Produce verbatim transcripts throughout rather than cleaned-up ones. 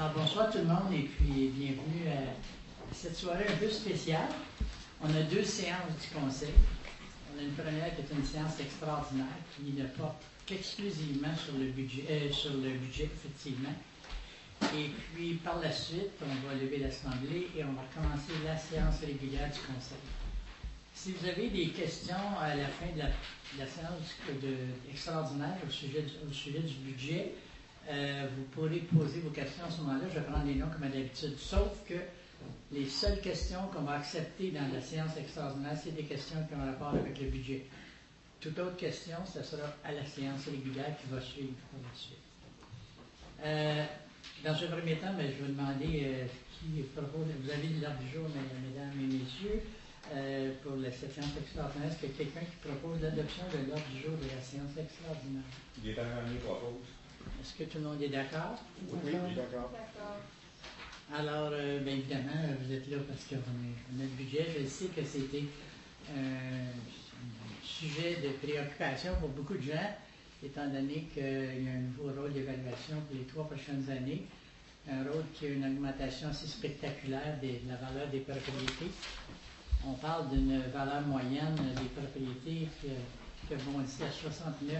Alors, bonsoir tout le monde et puis bienvenue à cette soirée un peu spéciale. On a deux séances du Conseil. On a une première qui est une séance extraordinaire qui ne porte qu'exclusivement sur le budget, euh, sur le budget, effectivement. Et puis, par la suite, on va lever l'Assemblée et on va commencer la séance régulière du Conseil. Si vous avez des questions à la fin de la, de la séance de, de, extraordinaire au sujet, du, au sujet du budget, euh, vous pourrez poser vos questions à ce moment-là. Je vais prendre les noms comme d'habitude, sauf que les seules questions qu'on va accepter dans la séance extraordinaire, c'est des questions qui ont rapport avec le budget. Toute autre question, ce sera à la séance régulière qui va suivre par la suite. Euh, dans un premier temps, ben, je vais demander euh, qui propose. Vous avez l'ordre du jour, mesdames et messieurs. Euh, pour la séance extraordinaire, est-ce qu'il y a quelqu'un qui propose l'adoption de l'ordre du jour de la séance extraordinaire? Gaétan Gagné propose. Est-ce que tout le monde est d'accord? Oui, oui, d'accord. Alors, euh, bien évidemment, vous êtes là parce qu'on a notre budget. Je sais que c'était euh, un sujet de préoccupation pour beaucoup de gens, étant donné qu'il y a un nouveau rôle d'évaluation pour les trois prochaines années. Un rôle qui a une augmentation assez spectaculaire de la valeur des propriétés. On parle d'une valeur moyenne des propriétés qui, qui a bondi à soixante-neuf.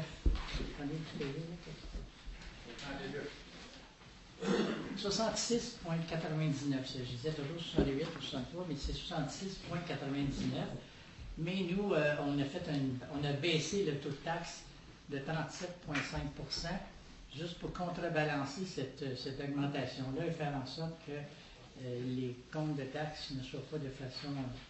soixante-six virgule quatre-vingt-dix-neuf. Je disais toujours soixante-huit ou soixante-trois, mais c'est soixante-six virgule quatre-vingt-dix-neuf. Mais nous, euh, on, a fait une, on a baissé le taux de taxe de trente-sept virgule cinq pour cent juste pour contrebalancer cette, cette augmentation-là et faire en sorte que euh, les comptes de taxes ne soient pas de façon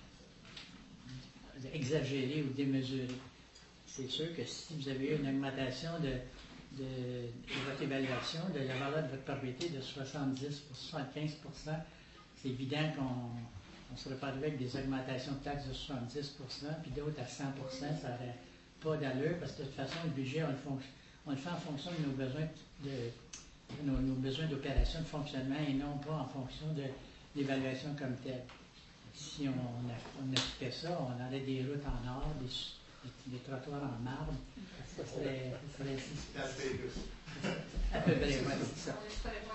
exagérée ou démesurée. C'est sûr que si vous avez eu une augmentation de, de, de votre évaluation, de la valeur de votre propriété de soixante-dix pour cent, soixante-quinze pour cent, c'est évident qu'on ne serait pas arrivé avec des augmentations de taxes de soixante-dix pour cent, puis d'autres à cent pour cent, ça n'aurait pas d'allure, parce que de toute façon, le budget, on le, on le fait en fonction de nos besoins de, nos, nos besoins d'opération, de fonctionnement, et non pas en fonction de l'évaluation comme telle. Si on, on appliquait ça, on aurait des routes en or, des, des, des trottoirs en marbre. Ça serait. Ça serait à peu près, oui, c'est ça.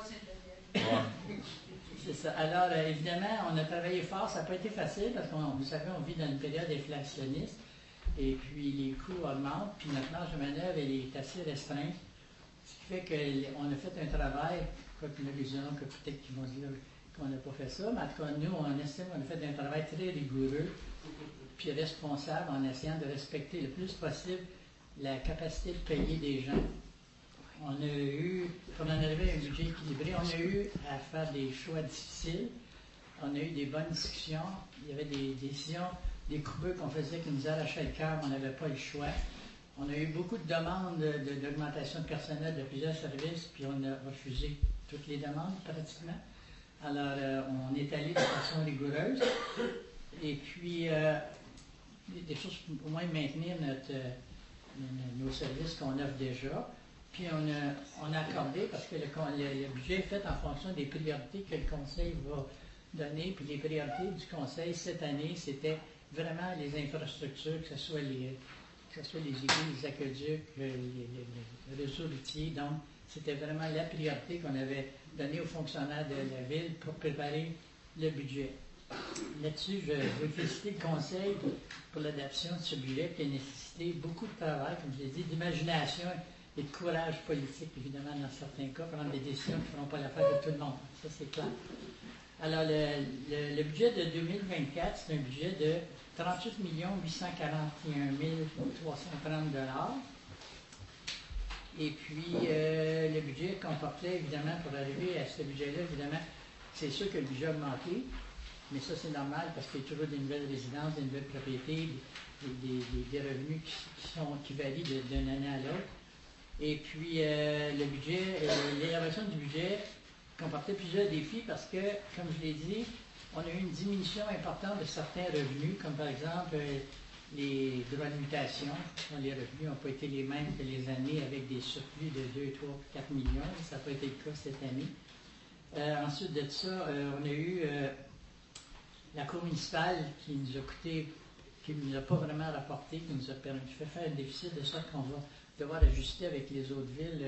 C'est ça. Alors, euh, évidemment, on a travaillé fort. Ça n'a pas été facile parce qu'on, vous savez, on vit dans une période inflationniste et puis les coûts augmentent, puis notre marge de manœuvre elle est assez restreinte. Ce qui fait qu'on a fait un travail, quoi qu'il y en a des gens que peut-être qui vont dire qu'on n'a pas fait ça, mais en tout cas, nous, on estime qu'on a fait un travail très rigoureux puis responsable en essayant de respecter le plus possible la capacité de payer des gens. On a eu, comme on arrivait à un budget équilibré, on a eu à faire des choix difficiles. On a eu des bonnes discussions. Il y avait des décisions, des coupures qu'on faisait qui nous arrachaient le cœur, on n'avait pas le choix. On a eu beaucoup de demandes de, de, d'augmentation de personnel de plusieurs services, puis on a refusé toutes les demandes pratiquement. Alors, euh, on est allé de façon rigoureuse. Et puis, euh, des choses pour au moins maintenir notre, euh, nos services qu'on offre déjà. Puis, on a, on a accordé, parce que le, le, le budget est fait en fonction des priorités que le Conseil va donner. Puis, les priorités du Conseil cette année, c'était vraiment les infrastructures, que ce soit les, que ce soit les églises, les aqueducs, les, les, les, les réseaux routiers. Donc, c'était vraiment la priorité qu'on avait donnée aux fonctionnaires de la Ville pour préparer le budget. Là-dessus, je veux féliciter le Conseil pour l'adoption de ce budget qui a nécessité beaucoup de travail, comme je l'ai dit, d'imagination et de courage politique, évidemment, dans certains cas, prendre des décisions qui ne feront pas l'affaire de tout le monde. Ça, c'est clair. Alors, le, le, le budget de deux mille vingt-quatre, c'est un budget de trente-huit millions huit cent quarante et un mille trois cent trente dollars. Et puis, euh, le budget comportait, évidemment, pour arriver à ce budget-là, évidemment, c'est sûr que le budget a augmenté, mais ça, c'est normal parce qu'il y a toujours des nouvelles résidences, des nouvelles propriétés, des, des, des, des revenus qui, sont, qui varient d'une année à l'autre. Et puis, euh, le budget, euh, l'élaboration du budget comportait plusieurs défis parce que, comme je l'ai dit, on a eu une diminution importante de certains revenus, comme par exemple euh, les droits de mutation. Les revenus n'ont pas été les mêmes que les années avec des surplus de deux, trois, quatre millions. Ça n'a pas été le cas cette année. Euh, ensuite de ça, euh, on a eu euh, la Cour municipale qui nous a coûté, qui ne nous a pas vraiment rapporté, qui nous a permis de faire un déficit de sorte qu'on va devoir ajuster avec les autres villes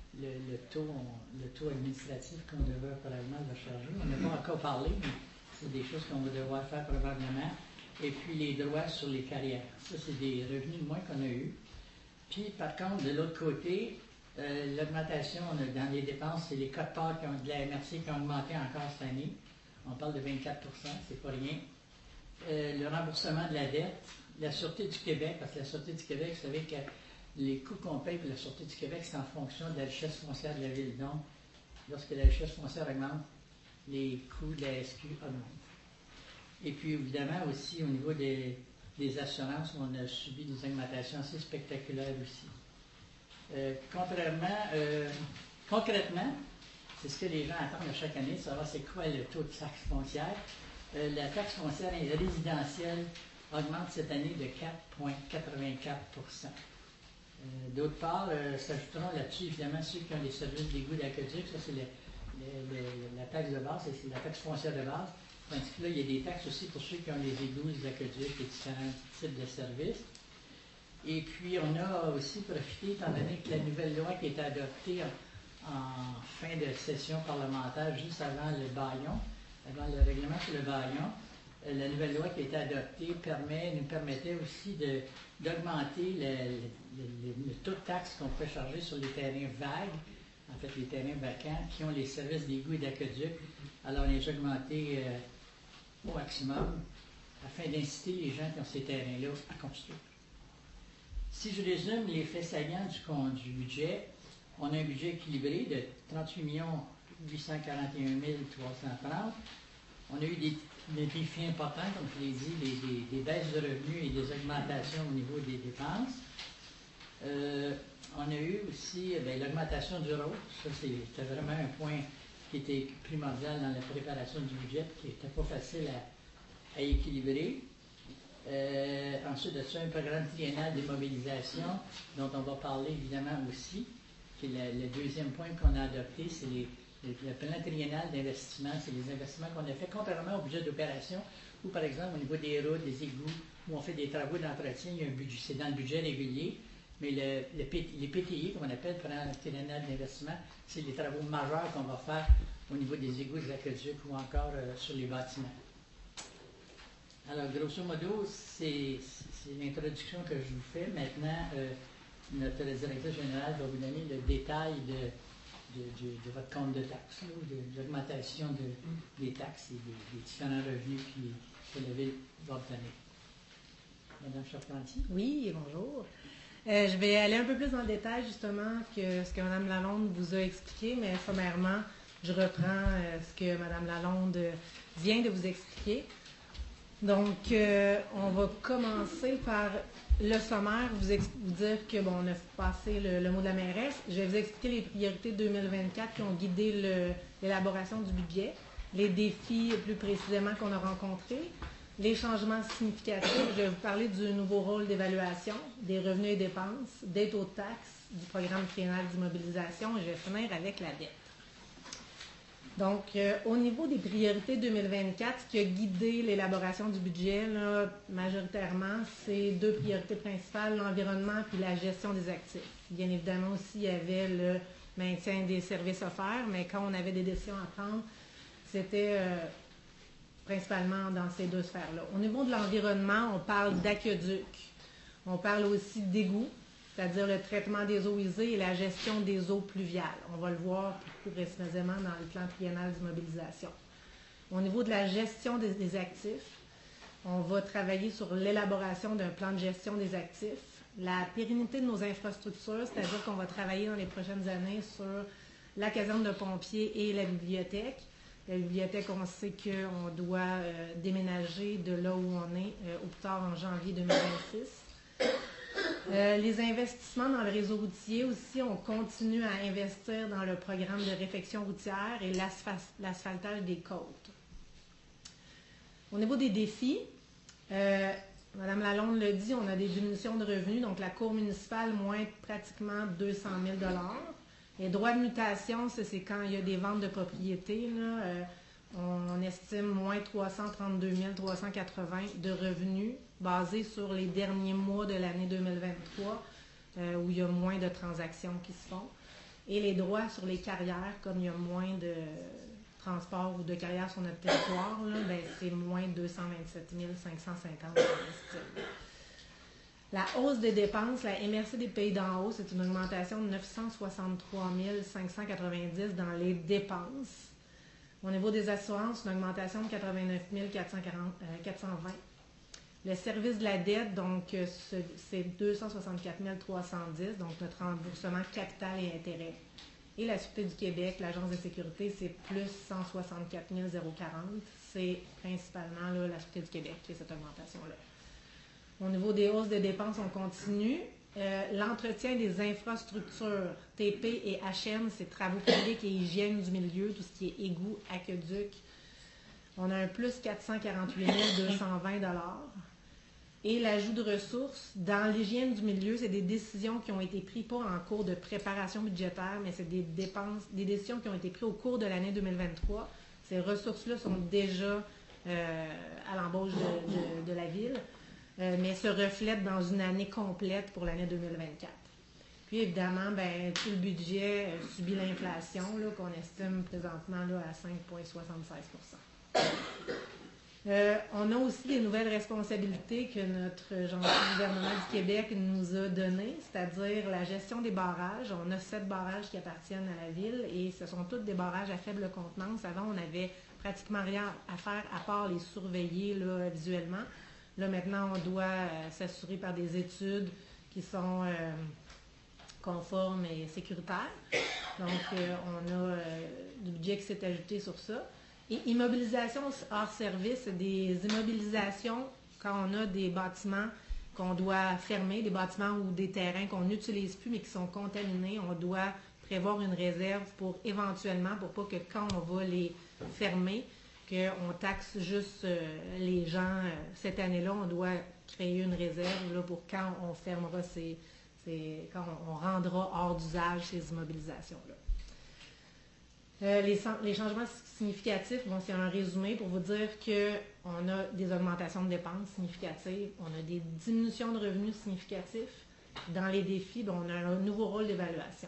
le, le, taux, on, le taux administratif qu'on devrait probablement va charger. On n'a pas encore parlé, mais c'est des choses qu'on va devoir faire probablement. Et puis les droits sur les carrières. Ça, c'est des revenus de moins qu'on a eu. Puis, par contre, de l'autre côté, euh, l'augmentation dans les dépenses, c'est les cotes-parts de la M R C qui ont augmenté encore cette année. On parle de vingt-quatre pour cent, c'est pas rien. Euh, le remboursement de la dette, la Sûreté du Québec, parce que la Sûreté du Québec, vous savez que les coûts qu'on paye pour la Sûreté du Québec, c'est en fonction de la richesse foncière de la ville. Donc, lorsque la richesse foncière augmente, les coûts de la S Q augmentent. Et puis, évidemment, aussi, au niveau des, des assurances, on a subi des augmentations assez spectaculaires aussi. Euh, contrairement, euh, concrètement, c'est ce que les gens attendent à chaque année, de savoir c'est quoi le taux de taxe foncière. Euh, la taxe foncière résidentielle augmente cette année de quatre virgule quatre-vingt-quatre pour cent. Euh, D'autre part, euh, s'ajouteront là-dessus évidemment ceux qui ont des services d'égout d'aqueduc. Ça, c'est le, le, le, la taxe de base, c'est la taxe foncière de base. Tandis que là, il y a des taxes aussi pour ceux qui ont les égouts, les aqueducs et différents types de services. Et puis, on a aussi profité, étant donné que la nouvelle loi qui a été adoptée en, en fin de session parlementaire, juste avant le baillon, avant le règlement sur le baillon, euh, la nouvelle loi qui a été adoptée permet, nous permettait aussi de, d'augmenter le, le, le, le taux de taxe qu'on peut charger sur les terrains vagues, en fait les terrains vacants, qui ont les services d'égout et d'aqueduc. Alors, on les a augmentés euh, au maximum afin d'inciter les gens qui ont ces terrains-là à construire. Si je résume les faits saillants du, du budget, on a un budget équilibré de trente-huit millions huit cent quarante et un mille trois cent trente. On a eu des, des défis importants, comme je l'ai dit, des, des, des baisses de revenus et des augmentations au niveau des dépenses. Euh, on a eu aussi bien, l'augmentation du rôle. Ça, c'était vraiment un point qui était primordial dans la préparation du budget, qui n'était pas facile à, à équilibrer. Euh, ensuite de ça, un programme triennal d'immobilisation, dont on va parler évidemment aussi, qui est le, le deuxième point qu'on a adopté, c'est les, les, le plan triennal d'investissement, c'est les investissements qu'on a fait, contrairement au budget d'opération, où par exemple au niveau des routes, des égouts, où on fait des travaux d'entretien, il y a un budget, c'est dans le budget régulier, mais le, le, les P T I, comme on appelle, plan triennal d'investissement, c'est les travaux majeurs qu'on va faire au niveau des égouts, des aqueducs ou encore euh, sur les bâtiments. Alors, grosso modo, c'est l'introduction que je vous fais. Maintenant, euh, notre directeur général va vous donner le détail de, de, de, de votre compte de taxes, ou de, de l'augmentation de, des taxes et des, des différents revenus qui, que la Ville va obtenir. Madame Charpentier. Oui, bonjour. Euh, je vais aller un peu plus dans le détail, justement, que ce que Mme Lalonde vous a expliqué, mais sommairement, je reprends euh, ce que Mme Lalonde vient de vous expliquer. Donc, euh, on va commencer par le sommaire, vous, vous dire que, bon, on a passé le, le mot de la mairesse. Je vais vous expliquer les priorités deux mille vingt-quatre qui ont guidé l'élaboration du budget, les défis plus précisément qu'on a rencontrés, les changements significatifs. Je vais vous parler du nouveau rôle d'évaluation, des revenus et dépenses, des taux de taxes, du programme triennal d'immobilisation et je vais finir avec la dette. Donc, euh, au niveau des priorités deux mille vingt-quatre, ce qui a guidé l'élaboration du budget, là, majoritairement, c'est deux priorités principales, l'environnement puis la gestion des actifs. Bien évidemment aussi, il y avait le maintien des services offerts, mais quand on avait des décisions à prendre, c'était euh, principalement dans ces deux sphères-là. Au niveau de l'environnement, on parle d'aqueducs, on parle aussi d'égouts, c'est-à-dire le traitement des eaux usées et la gestion des eaux pluviales. On va le voir plus précisément dans le plan triennal d'immobilisation. Au niveau de la gestion des, des actifs, on va travailler sur l'élaboration d'un plan de gestion des actifs, la pérennité de nos infrastructures, c'est-à-dire qu'on va travailler dans les prochaines années sur la caserne de pompiers et la bibliothèque. La bibliothèque, on sait qu'on doit euh, déménager de là où on est euh, au plus tard en janvier deux mille vingt-six. Euh, les investissements dans le réseau routier aussi, on continue à investir dans le programme de réfection routière et l'asphaltage des côtes. Au niveau des défis, euh, Mme Lalonde l'a dit, on a des diminutions de revenus, donc la Cour municipale, moins pratiquement deux cent mille dollars. Les droits de mutation, c'est quand il y a des ventes de propriété, là, euh, on estime moins trois cent trente-deux mille trois cent quatre-vingts de revenus basés sur les derniers mois de l'année deux mille vingt-trois, euh, où il y a moins de transactions qui se font. Et les droits sur les carrières, comme il y a moins de transport ou de carrières sur notre territoire, là, ben, c'est moins deux cent vingt-sept mille cinq cent cinquante dollars. La hausse des dépenses, la M R C des pays d'en haut, c'est une augmentation de neuf cent soixante-trois mille cinq cent quatre-vingt-dix dans les dépenses. Au niveau des assurances, une augmentation de quatre-vingt-neuf mille quatre cent vingt. Le service de la dette, donc, c'est deux cent soixante-quatre mille trois cent dix, donc notre remboursement capital et intérêt. Et la Sûreté du Québec, l'Agence de sécurité, c'est plus cent soixante-quatre mille quarante. C'est principalement là, la Sûreté du Québec qui a cette augmentation-là. Au niveau des hausses de dépenses, on continue. Euh, l'entretien des infrastructures, T P et H M, c'est travaux publics et hygiène du milieu, tout ce qui est égouts, aqueducs. On a un plus quatre cent quarante-huit mille deux cent vingt dollars. Et l'ajout de ressources, dans l'hygiène du milieu, c'est des décisions qui ont été prises, pas en cours de préparation budgétaire, mais c'est des dépenses, des décisions qui ont été prises au cours de l'année deux mille vingt-trois. Ces ressources-là sont déjà euh, à l'embauche de, de, de la ville. Euh, mais se reflète dans une année complète pour l'année deux mille vingt-quatre. Puis évidemment, ben, tout le budget euh, subit l'inflation qu'on estime présentement là, à cinq virgule soixante-seize pour cent. Euh, on a aussi des nouvelles responsabilités que notre gentil gouvernement du Québec nous a données, c'est-à-dire la gestion des barrages. On a sept barrages qui appartiennent à la ville et ce sont tous des barrages à faible contenance. Avant, on n'avait pratiquement rien à faire à part les surveiller là, visuellement. Là, maintenant, on doit euh, s'assurer par des études qui sont euh, conformes et sécuritaires. Donc, euh, on a euh, du budget qui s'est ajouté sur ça. Et immobilisation hors service, c'est des immobilisations quand on a des bâtiments qu'on doit fermer, des bâtiments ou des terrains qu'on n'utilise plus mais qui sont contaminés. On doit prévoir une réserve pour éventuellement, pour pas que quand on va les fermer, qu'on taxe juste euh, les gens. Euh, cette année-là, on doit créer une réserve là, pour quand on fermera ces, ces quand on, on rendra hors d'usage ces immobilisations-là. Euh, les, les changements significatifs, bon, c'est un résumé pour vous dire qu'on a des augmentations de dépenses significatives, on a des diminutions de revenus significatifs. Dans les défis, bon, on a un nouveau rôle d'évaluation.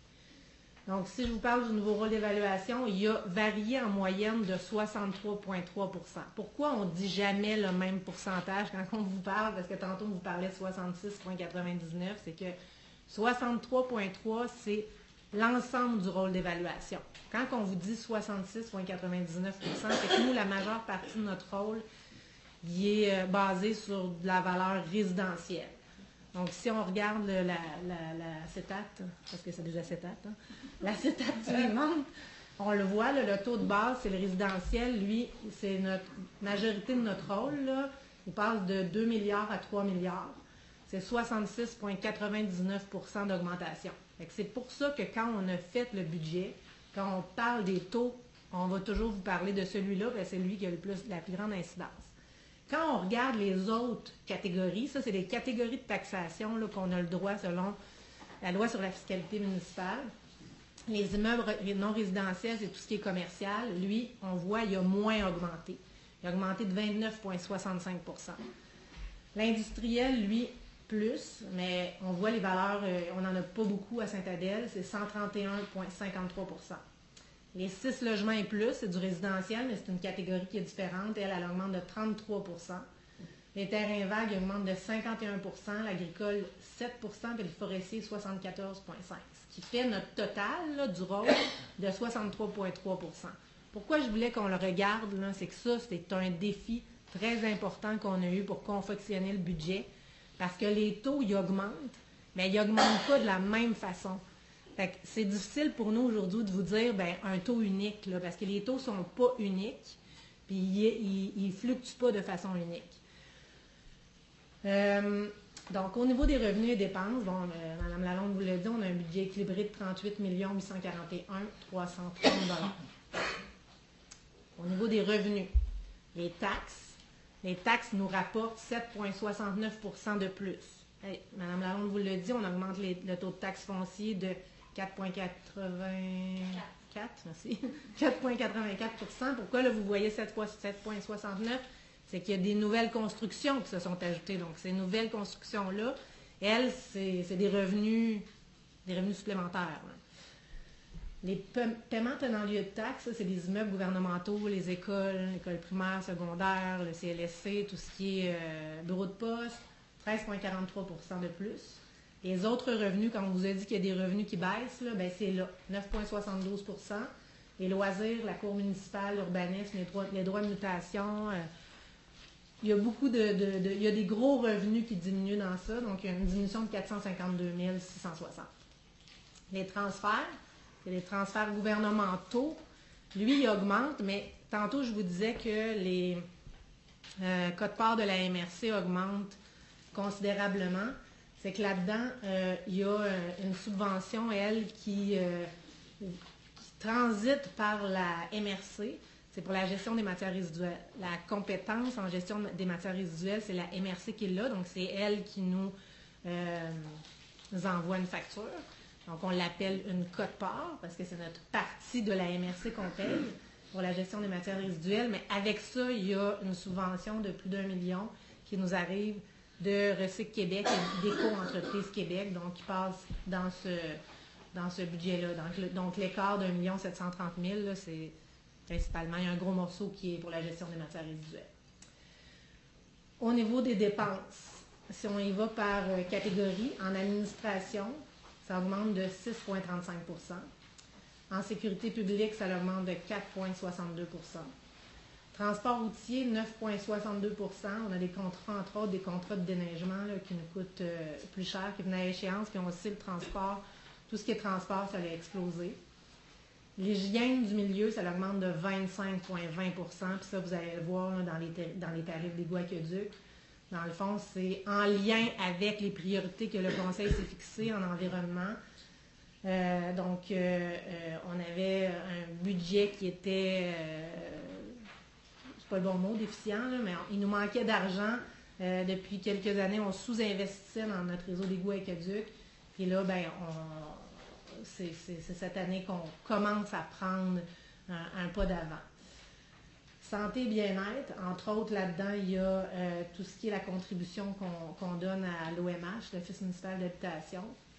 Donc, si je vous parle du nouveau rôle d'évaluation, il a varié en moyenne de soixante-trois virgule trois pour cent. Pourquoi on ne dit jamais le même pourcentage quand on vous parle? Parce que tantôt, on vous parlait de soixante-six virgule quatre-vingt-dix-neuf. C'est que soixante-trois virgule trois, c'est l'ensemble du rôle d'évaluation. Quand on vous dit soixante-six virgule quatre-vingt-dix-neuf pour cent, c'est que nous, la majeure partie de notre rôle, il est basé sur de la valeur résidentielle. Donc, si on regarde le, la, la, la cétate, parce que c'est déjà cétate, hein, la cétate suivante, on le voit, là, le taux de base, c'est le résidentiel. Lui, c'est notre majorité de notre rôle. Là, il parle de deux milliards à trois milliards. C'est soixante-six virgule quatre-vingt-dix-neuf pour cent d'augmentation. C'est pour ça que quand on a fait le budget, quand on parle des taux, on va toujours vous parler de celui-là, parce que c'est lui qui a le plus, la plus grande incidence. Quand on regarde les autres catégories, ça, c'est les catégories de taxation là, qu'on a le droit selon la loi sur la fiscalité municipale. Les immeubles non résidentiels, c'est tout ce qui est commercial. Lui, on voit, il a moins augmenté. Il a augmenté de vingt-neuf virgule soixante-cinq pour cent. L'industriel, lui, plus, mais on voit les valeurs, euh, on n'en a pas beaucoup à Sainte-Adèle, c'est cent trente et un virgule cinquante-trois pour cent. Les six logements et plus, c'est du résidentiel, mais c'est une catégorie qui est différente. Elle, elle augmente de trente-trois pour cent. Les terrains vagues augmentent de cinquante et un pour cent, l'agricole sept pour cent, et le forestier soixante-quatorze virgule cinq pour cent. Ce qui fait notre total là, du rôle de soixante-trois virgule trois pour cent. Pourquoi je voulais qu'on le regarde, là, c'est que ça, c'est un défi très important qu'on a eu pour confectionner le budget. Parce que les taux, ils augmentent, mais ils n'augmentent pas de la même façon. Fait que c'est difficile pour nous aujourd'hui de vous dire ben, un taux unique, là, parce que les taux ne sont pas uniques, puis ils ne fluctuent pas de façon unique. Euh, donc, au niveau des revenus et dépenses, bon, euh, Mme Lalonde vous l'a dit, on a un budget équilibré de trente-huit millions huit cent quarante et un mille trois cent trente dollars. Au niveau des revenus, les taxes, les taxes nous rapportent sept virgule soixante-neuf pour cent de plus. Hey, Mme Lalonde vous l'a dit, on augmente les, le taux de taxe foncier de quatre virgule quatre-vingt-quatre, merci, quatre virgule quatre-vingt-quatre pour cent. Pourquoi là, vous voyez sept virgule soixante-neuf? C'est qu'il y a des nouvelles constructions qui se sont ajoutées. Donc, ces nouvelles constructions-là, elles, c'est des revenus, des revenus supplémentaires. Là. Les pa- paiements tenant lieu de taxes, ça, c'est les immeubles gouvernementaux, les écoles, l'école primaire, secondaire, le C L S C, tout ce qui est euh, bureau de poste, treize virgule quarante-trois pour cent de plus. Les autres revenus, quand on vous a dit qu'il y a des revenus qui baissent, là, ben c'est là, neuf virgule soixante-douze pour cent. Les loisirs, la cour municipale, l'urbanisme, les droits, les droits de mutation, euh, il y a beaucoup de, de, de... Il y a des gros revenus qui diminuent dans ça, donc il y a une diminution de quatre cent cinquante-deux mille six cent soixante. Les transferts, c'est les transferts gouvernementaux. Lui, il augmente, mais tantôt, je vous disais que les euh, quotes-parts de la M R C augmentent considérablement. C'est que là-dedans, euh, il y a euh, une subvention, elle, qui, euh, qui transite par la M R C. C'est pour la gestion des matières résiduelles. La compétence en gestion des matières résiduelles, c'est la M R C qui l'a, donc c'est elle qui nous, euh, nous envoie une facture. Donc, on l'appelle une quote-part parce que c'est notre partie de la M R C qu'on paye pour la gestion des matières résiduelles. Mais avec ça, il y a une subvention de plus d'un million qui nous arrive de Recycle Québec et d'Éco-Entreprise Québec, donc qui passe dans ce, dans ce budget-là. Donc, le, donc l'écart d'un million sept cent trente mille, là, c'est principalement, il y a un gros morceau qui est pour la gestion des matières résiduelles. Au niveau des dépenses, si on y va par euh, catégorie, en administration, ça augmente de six virgule trente-cinq pour cent. En sécurité publique, ça augmente de quatre virgule soixante-deux pour cent. Transport routier, neuf virgule soixante-deux pour cent. On a des contrats, entre autres, des contrats de déneigement là, qui nous coûtent euh, plus cher, qui venaient à échéance, puis on aussi le transport. Tout ce qui est transport, ça a explosé. L'hygiène du milieu, ça augmente de vingt-cinq virgule vingt pour cent. Puis ça, vous allez le voir là, dans, les dans les tarifs d'égouts aqueducs. Dans le fond, c'est en lien avec les priorités que le Conseil s'est fixé en environnement. Euh, donc, euh, euh, on avait un budget qui était, euh, c'est pas le bon mot, déficient, là, mais on, il nous manquait d'argent. Euh, depuis quelques années, on sous-investissait dans notre réseau d'égouts aqueducs. Puis là, ben, on, c'est, c'est, c'est cette année qu'on commence à prendre un, un pas d'avant. Santé et bien-être, entre autres, là-dedans, il y a euh, tout ce qui est la contribution qu'on, qu'on donne à l'O M H, l'Office municipal d'habitation.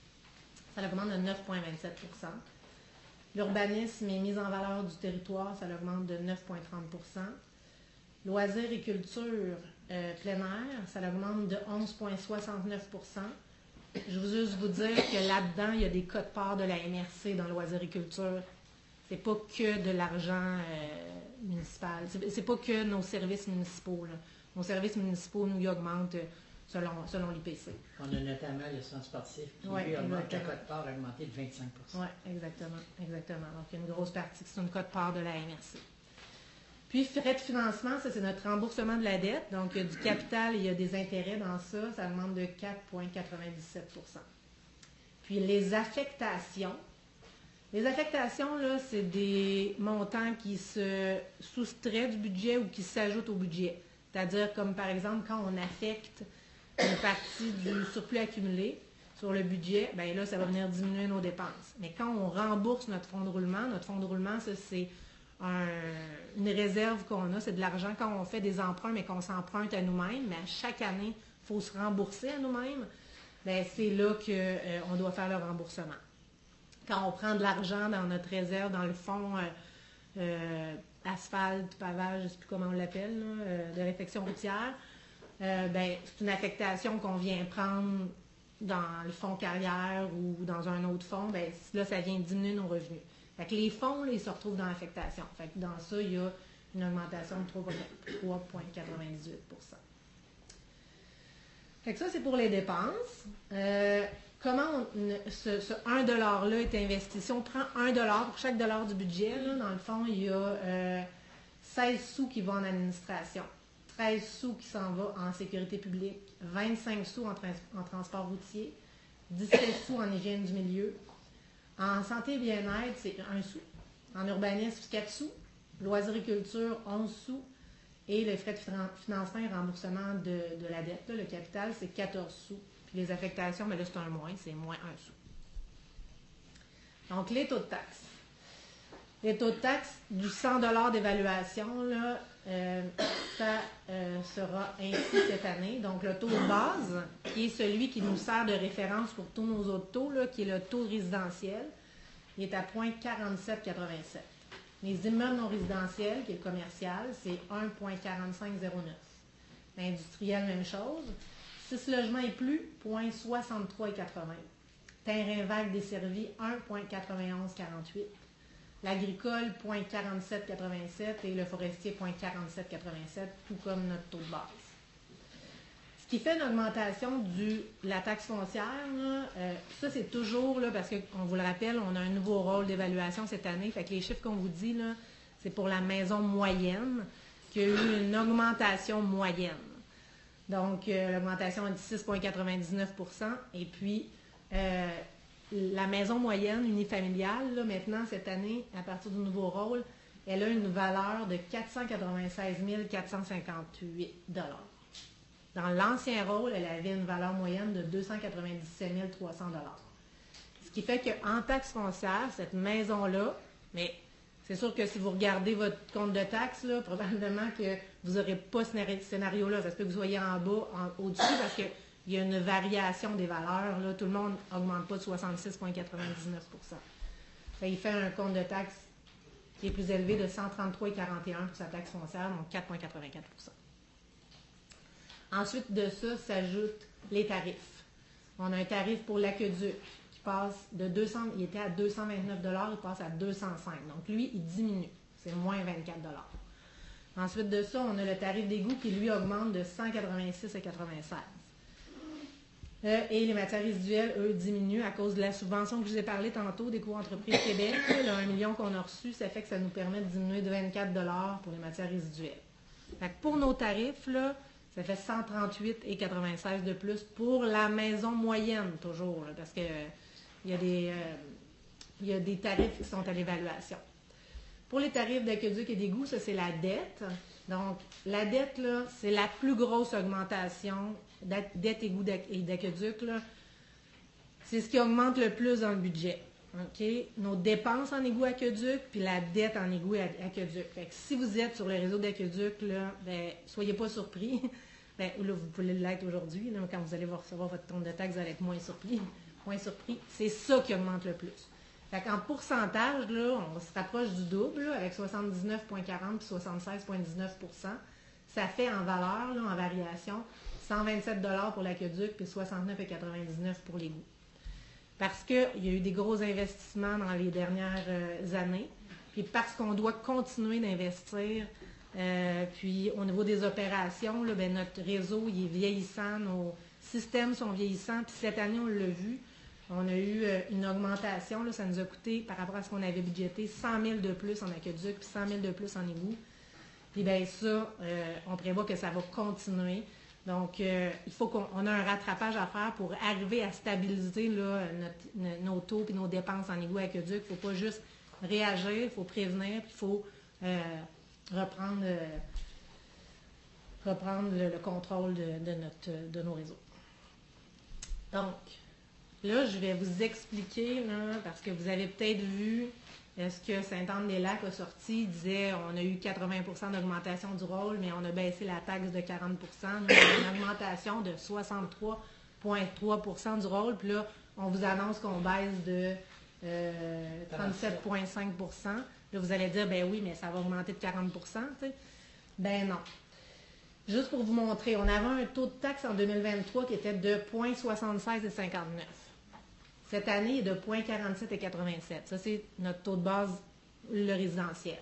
Ça augmente de neuf virgule vingt-sept pour cent. L'urbanisme et mise en valeur du territoire, ça augmente de neuf virgule trente pour cent. Loisirs et culture euh, plein air, ça augmente de onze virgule soixante-neuf pour cent. Je veux juste vous dire que là-dedans, il y a des quotes-parts de la M R C dans loisirs et culture. C'est pas que de l'argent euh, municipal. C'est, c'est pas que nos services municipaux. Là. Nos services municipaux, nous, ils augmentent selon, selon l'I P C. On a notamment le centre sportif qui ouais, lui augmente la quote-part a augmenté de vingt-cinq pour cent. Oui, exactement, exactement. Donc, il y a une grosse partie qui c'est une quote-part de la M R C. Puis, frais de financement, ça, c'est notre remboursement de la dette. Donc, il y a du capital et il y a des intérêts dans ça. Ça augmente de quatre virgule quatre-vingt-dix-sept pour cent. Puis, les affectations. Les affectations, là, c'est des montants qui se soustraient du budget ou qui s'ajoutent au budget. C'est-à-dire, comme par exemple, quand on affecte une partie du surplus accumulé sur le budget, bien là, ça va venir diminuer nos dépenses. Mais quand on rembourse notre fonds de roulement, notre fonds de roulement, ça, c'est un, une réserve qu'on a, c'est de l'argent quand on fait des emprunts, mais qu'on s'emprunte à nous-mêmes, mais à chaque année, il faut se rembourser à nous-mêmes, bien, c'est là qu'on euh, doit faire le remboursement. Quand on prend de l'argent dans notre réserve, dans le fonds euh, euh, asphalte, pavage, je ne sais plus comment on l'appelle, là, euh, de réfection routière, euh, ben, c'est une affectation qu'on vient prendre dans le fonds carrière ou dans un autre fonds, ben, là, ça vient diminuer nos revenus. Fait que les fonds, là, ils se retrouvent dans l'affectation. Fait que dans ça, il y a une augmentation de trois virgule quatre-vingt-dix-huit pour cent. Fait que ça, c'est pour les dépenses. Euh, comment on, ce, ce un dollar-là est investi? Si on prend un dollar pour chaque dollar du budget, là, dans le fond, il y a euh, seize sous qui vont en administration, treize sous qui s'en vont en sécurité publique, vingt-cinq sous en, trans- en transport routier, dix-sept sous en hygiène du milieu. En santé et bien-être, c'est un sou. En urbanisme, quatre sous. Loisirs et culture, onze sous. Et les frais de financement et remboursement de, de la dette, là, le capital, c'est quatorze sous. Puis les affectations, mais là, c'est un moins, c'est moins un sou. Donc, les taux de taxe. Les taux de taxe du cent dollars d'évaluation, là, euh, ça euh, sera ainsi cette année. Donc, le taux de base, qui est celui qui nous sert de référence pour tous nos autres taux, là, qui est le taux résidentiel, il est à zéro virgule quarante-sept quatre-vingt-sept. Les immeubles non résidentiels, qui est le commercial, c'est un virgule quarante-cinq zéro neuf. L'industriel, même chose. six logements et plus, zéro virgule soixante-trois quatre-vingts. Terrain vague desservi, un virgule quatre-vingt-onze quarante-huit. L'agricole, zéro virgule quarante-sept quatre-vingt-sept et le forestier, zéro virgule quarante-sept quatre-vingt-sept, tout comme notre taux de base. Ce qui fait une augmentation de la taxe foncière, là, euh, ça c'est toujours, là, parce qu'on vous le rappelle, on a un nouveau rôle d'évaluation cette année, fait que les chiffres qu'on vous dit, là, c'est pour la maison moyenne, qui a eu une augmentation moyenne. Donc, euh, l'augmentation est de six virgule quatre-vingt-dix-neuf pour cent, et puis euh, la maison moyenne unifamiliale, là, maintenant, cette année, à partir du nouveau rôle, elle a une valeur de quatre cent quatre-vingt-seize mille quatre cent cinquante-huit dollars. Dans l'ancien rôle, elle avait une valeur moyenne de deux cent quatre-vingt-dix-sept mille trois cents dollars. Ce qui fait qu'en taxe foncière, cette maison-là, mais c'est sûr que si vous regardez votre compte de taxe, là, probablement que vous n'aurez pas ce scénario-là. Ça se peut que vous soyez en bas, en, au-dessus, parce qu'il y a une variation des valeurs. Là. Tout le monde n'augmente pas de soixante-six virgule quatre-vingt-dix-neuf pour cent. Ça, il fait un compte de taxe qui est plus élevé de cent trente-trois virgule quarante et un pour sa taxe foncière, donc quatre virgule quatre-vingt-quatre pour cent. Ensuite de ça, s'ajoutent les tarifs. On a un tarif pour l'aqueduc qui passe de deux cents, il était à deux cent vingt-neuf dollars, il passe à deux cent cinq. Donc lui, il diminue. C'est moins vingt-quatre dollars. Ensuite de ça, on a le tarif d'égout qui lui augmente de cent quatre-vingt-six à quatre-vingt-seize. Euh, et les matières résiduelles, eux, diminuent à cause de la subvention que je vous ai parlé tantôt des co-entreprises Québec. Le un million qu'on a reçu, ça fait que ça nous permet de diminuer de vingt-quatre dollars pour les matières résiduelles. Fait que pour nos tarifs, là, ça fait cent trente-huit et quatre-vingt-seize de plus pour la maison moyenne, toujours, là, parce qu'il y, euh, y a des tarifs qui sont à l'évaluation. Pour les tarifs d'aqueduc et d'égout, ça, c'est la dette. Donc, la dette, là, c'est la plus grosse augmentation, dette, égout et d'aqueduc, là. C'est ce qui augmente le plus dans le budget. Okay? Nos dépenses en égout aqueduc, puis la dette en égout aqueduc. Fait que si vous êtes sur le réseau d'aqueduc, là, ben, soyez pas surpris. Ben, là, vous pouvez l'être aujourd'hui. Là, quand vous allez recevoir votre compte de taxe, vous allez être moins surpris. Moins surpris. C'est ça qui augmente le plus. Fait qu'en pourcentage, là, on se rapproche du double, là, avec soixante-dix-neuf virgule quarante puis soixante-seize virgule dix-neuf pour cent. Ça fait en valeur, là, en variation, cent vingt-sept dollars pour l'aqueduc puis soixante-neuf virgule quatre-vingt-dix-neuf pour l'égout. Parce qu'il y a eu des gros investissements dans les dernières euh, années, puis parce qu'on doit continuer d'investir, euh, puis au niveau des opérations, là, ben, notre réseau il est vieillissant, nos systèmes sont vieillissants, puis cette année, on l'a vu, on a eu euh, une augmentation, là, ça nous a coûté, par rapport à ce qu'on avait budgété, cent mille de plus en aqueduc, puis cent mille de plus en égout. Puis bien ça, euh, on prévoit que ça va continuer. Donc, euh, il faut qu'on on a un rattrapage à faire pour arriver à stabiliser là, notre, nos taux et nos dépenses en égout aqueduc. Il ne faut pas juste réagir, il faut prévenir, puis il faut euh, reprendre, euh, reprendre le, le contrôle de, de, notre, de nos réseaux. Donc, là, je vais vous expliquer, là, parce que vous avez peut-être vu ce que Sainte-Anne-des-Lacs a sorti. Il disait on a eu quatre-vingts pour cent d'augmentation du rôle, mais on a baissé la taxe de quarante pour cent. Nous, on a une augmentation de soixante-trois virgule trois pour cent du rôle. Puis là, on vous annonce qu'on baisse de euh, trente-sept virgule cinq pour cent. Là, vous allez dire, ben oui, mais ça va augmenter de quarante pour cent. Tu sais. Ben non. Juste pour vous montrer, on avait un taux de taxe en deux mille vingt-trois qui était de zéro virgule soixante-seize et cinquante-neuf. Cette année, il est de zéro virgule quarante-sept et quatre-vingt-sept. Ça, c'est notre taux de base, le résidentiel.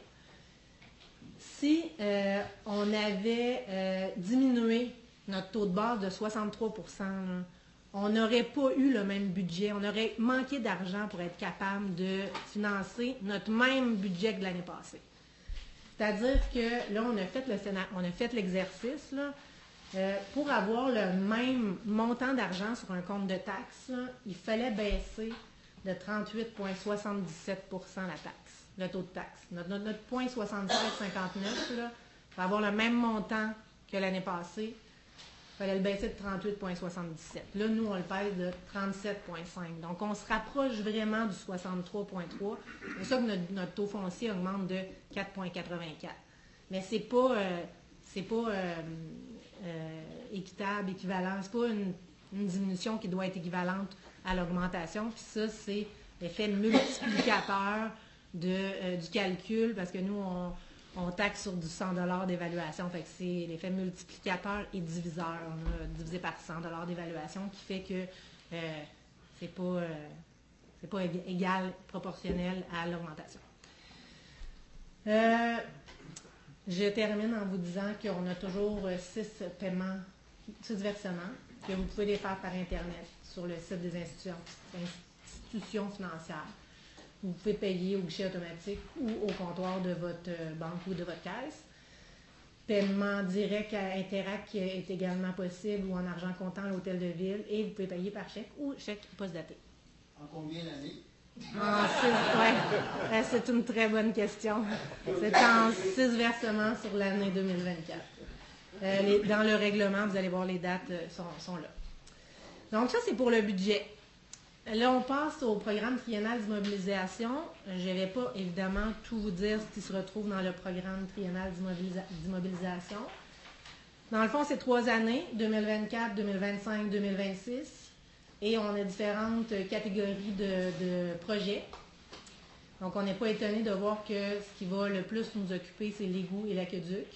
Si euh, on avait euh, diminué notre taux de base de soixante-trois pour cent, là, on n'aurait pas eu le même budget. On aurait manqué d'argent pour être capable de financer notre même budget que l'année passée. C'est-à-dire que là, on a fait le Sénat, on a fait l'exercice, là. Euh, pour avoir le même montant d'argent sur un compte de taxe, là, il fallait baisser de trente-huit virgule soixante-dix-sept pour cent la taxe, le taux de taxe. Notre, notre, notre zéro virgule soixante-seize cinquante-neuf, pour avoir le même montant que l'année passée, il fallait le baisser de trente-huit virgule soixante-dix-sept. Là, nous, on le pèse de trente-sept virgule cinq. Donc, on se rapproche vraiment du soixante-trois virgule trois. C'est pour ça que notre, notre taux foncier augmente de quatre virgule quatre-vingt-quatre. Mais c'est pas... Euh, c'est pas... Euh, Euh, équitable, équivalent. Ce n'est pas une, une diminution qui doit être équivalente à l'augmentation. Puis ça, c'est l'effet multiplicateur de, euh, du calcul, parce que nous, on, on taxe sur du cent dollars d'évaluation. Fait que c'est l'effet multiplicateur et diviseur. On a divisé par cent dollars d'évaluation qui fait que euh, c'est pas, euh, c'est pas égal, proportionnel à l'augmentation. Euh, je termine en vous disant qu'on a toujours six paiements, six versements, que vous pouvez les faire par Internet sur le site des institutions, institutions financières. Vous pouvez payer au guichet automatique ou au comptoir de votre banque ou de votre caisse. Paiement direct à Interac est également possible ou en argent comptant à l'hôtel de ville et vous pouvez payer par chèque ou chèque postdaté. En combien d'années? En six, ouais, c'est une très bonne question. C'est en six versements sur l'année deux mille vingt-quatre. Euh, les, dans le règlement, vous allez voir les dates euh, sont, sont là. Donc ça, c'est pour le budget. Là, on passe au programme triennal d'immobilisation. Je ne vais pas, évidemment, tout vous dire ce qui se retrouve dans le programme triennal d'immobilisa- d'immobilisation. Dans le fond, c'est trois années, deux mille vingt-quatre, deux mille vingt-cinq, deux mille vingt-six. Et on a différentes catégories de, de projets. Donc, on n'est pas étonné de voir que ce qui va le plus nous occuper, c'est l'égout et l'aqueduc.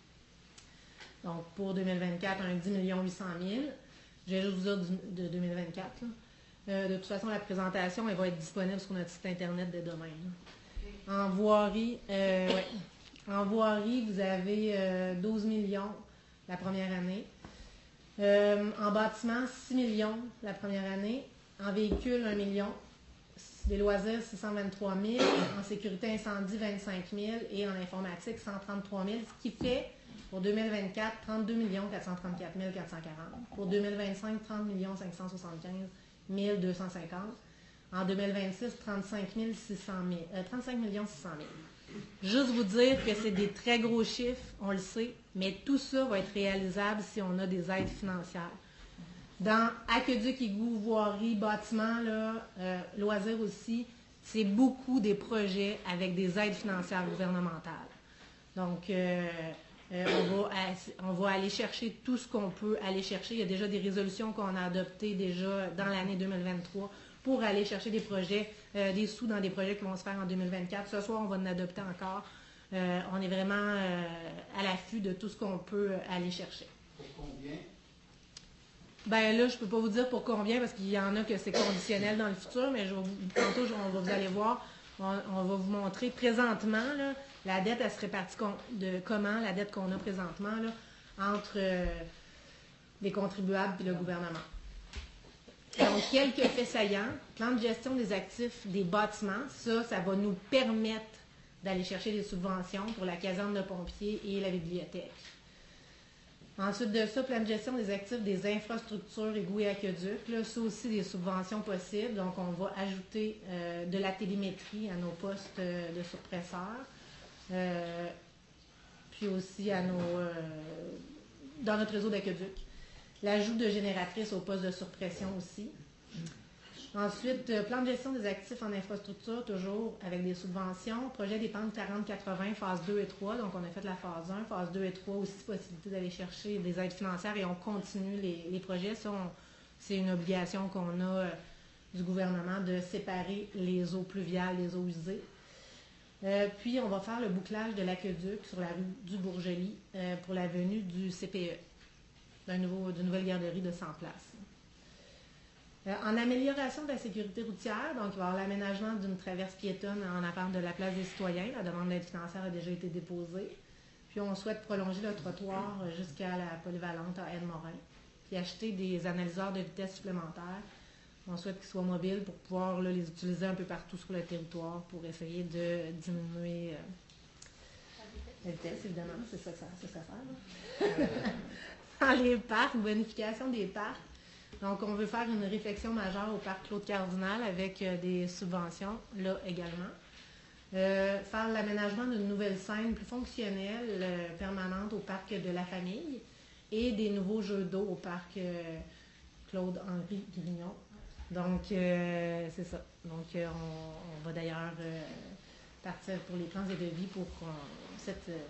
Donc, pour deux mille vingt-quatre, un dix millions huit cent mille. Je vais juste vous dire de deux mille vingt-quatre. Là. Euh, de toute façon, la présentation, elle va être disponible sur notre site Internet dès demain. Là. En voirie, euh, ouais. En voirie, vous avez euh, douze millions la première année. Euh, en bâtiment, six millions la première année. En véhicule, un million. Des loisirs, six cent vingt-trois mille. En sécurité incendie, vingt-cinq mille. Et en informatique, cent trente-trois mille. Ce qui fait, pour deux mille vingt-quatre, trente-deux millions quatre cent trente-quatre mille quatre cent quarante. Pour deux mille vingt-cinq, trente millions cinq cent soixante-quinze mille deux cent cinquante. En deux mille vingt-six, trente-cinq millions six cent mille. Euh, trente-cinq millions six cent mille. Juste vous dire que c'est des très gros chiffres, on le sait, mais tout ça va être réalisable si on a des aides financières. Dans aqueduc, égout, voirie, bâtiment, là, euh, loisirs aussi, c'est beaucoup des projets avec des aides financières gouvernementales. Donc, euh, euh, on, va, on va aller chercher tout ce qu'on peut aller chercher. Il y a déjà des résolutions qu'on a adoptées déjà dans l'année deux mille vingt-trois pour aller chercher des projets, euh, des sous dans des projets qui vont se faire en deux mille vingt-quatre. Ce soir, on va en adopter encore. Euh, on est vraiment euh, à l'affût de tout ce qu'on peut aller chercher. Pour combien? Ben là, je ne peux pas vous dire pour combien parce qu'il y en a que c'est conditionnel dans le futur, mais je vais vous, tantôt, on va vous aller voir, on, on va vous montrer présentement, là, la dette, elle se répartit de comment, la dette qu'on a présentement, là, entre euh, les contribuables et le gouvernement. Donc, quelques faits saillants. Plan de gestion des actifs des bâtiments, ça, ça va nous permettre d'aller chercher des subventions pour la caserne de pompiers et la bibliothèque. Ensuite de ça, plan de gestion des actifs des infrastructures, égouts et aqueducs. Là, ça aussi, des subventions possibles. Donc, on va ajouter euh, de la télémétrie à nos postes euh, de surpresseurs. Euh, puis aussi à nos, euh, dans notre réseau d'aqueducs. L'ajout de génératrices au poste de surpression aussi. Ensuite, euh, plan de gestion des actifs en infrastructure, toujours avec des subventions. Projet d'épargne quarante quatre-vingts, phase deux et trois. Donc, on a fait la phase un. Phase deux et trois, aussi possibilité d'aller chercher des aides financières et on continue les, les projets. Ça, on, c'est une obligation qu'on a euh, du gouvernement de séparer les eaux pluviales des eaux usées. Euh, puis, on va faire le bouclage de l'aqueduc sur la rue du Bourgelis euh, pour la venue du C P E, d'un nouveau, d'une nouvelle garderie de cent places. Euh, en amélioration de la sécurité routière, donc il va y avoir l'aménagement d'une traverse piétonne en avant de la place des citoyens. La demande d'aide financière a déjà été déposée. Puis, on souhaite prolonger le trottoir jusqu'à la polyvalente à Aide-Morin. Puis, acheter des analyseurs de vitesse supplémentaires. On souhaite qu'ils soient mobiles pour pouvoir là, les utiliser un peu partout sur le territoire pour essayer de diminuer euh, la vitesse, évidemment, c'est ça que ça, c'est ça faire. Dans les parcs, bonification des parcs. Donc, on veut faire une réflexion majeure au parc Claude-Cardinal avec euh, des subventions, là également. Euh, faire l'aménagement d'une nouvelle scène plus fonctionnelle, euh, permanente au parc de la Famille et des nouveaux jeux d'eau au parc euh, Claude-Henri Grignon. Donc, euh, c'est ça. Donc, euh, on, on va d'ailleurs euh, partir pour les plans et devis pour qu'on, cette, euh,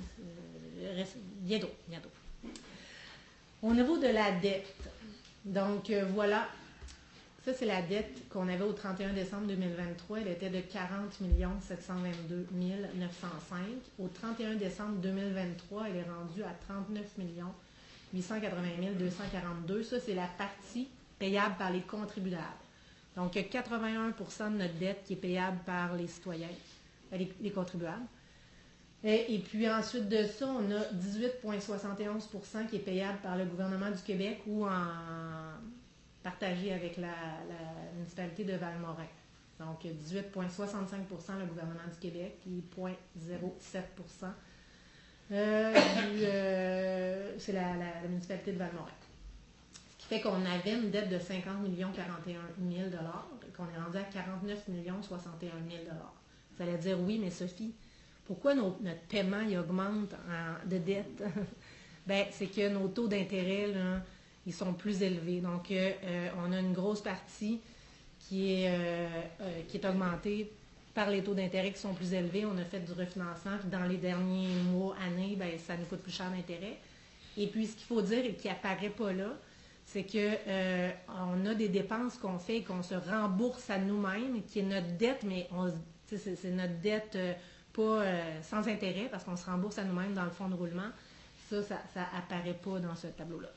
euh, bientôt, bientôt. Au niveau de la dette, donc euh, voilà, Ça, c'est la dette qu'on avait au trente et un décembre deux mille vingt-trois. Elle était de quarante millions sept cent vingt-deux mille neuf cent cinq. Au trente et un décembre deux mille vingt-trois, elle est rendue à trente-neuf millions huit cent quatre-vingt mille deux cent quarante-deux. Ça, c'est la partie payable par les contribuables. Donc, il y a quatre-vingt-un pour cent de notre dette qui est payable par les citoyens, les, les contribuables. Et, et puis ensuite de ça, on a dix-huit virgule soixante et onze pour cent qui est payable par le gouvernement du Québec ou en partagé avec la, la municipalité de Val-Morin. Donc, dix-huit virgule soixante-cinq pour cent le gouvernement du Québec, puis zéro virgule zéro sept pour cent euh, euh, c'est la, la, la municipalité de Val-Morin. Ce qui fait qu'on avait une dette de cinquante millions quarante et un mille dollars et qu'on est rendu à quarante-neuf millions soixante et un mille dollars. Vous allez dire, oui, mais Sophie, pourquoi nos, notre paiement il augmente en, de dette? Bien, c'est que nos taux d'intérêt, là, ils sont plus élevés. Donc, euh, on a une grosse partie qui est, euh, euh, qui est augmentée par les taux d'intérêt qui sont plus élevés. On a fait du refinancement, puis dans les derniers mois, années, bien, ça nous coûte plus cher d'intérêt. Et puis, ce qu'il faut dire et qui n'apparaît pas là, c'est qu'on euh, a des dépenses qu'on fait et qu'on se rembourse à nous-mêmes, qui est notre dette, mais on, c'est, c'est notre dette euh, pas euh, sans intérêt, parce qu'on se rembourse à nous-mêmes dans le fonds de roulement. Ça, ça n'apparaît pas dans ce tableau-là.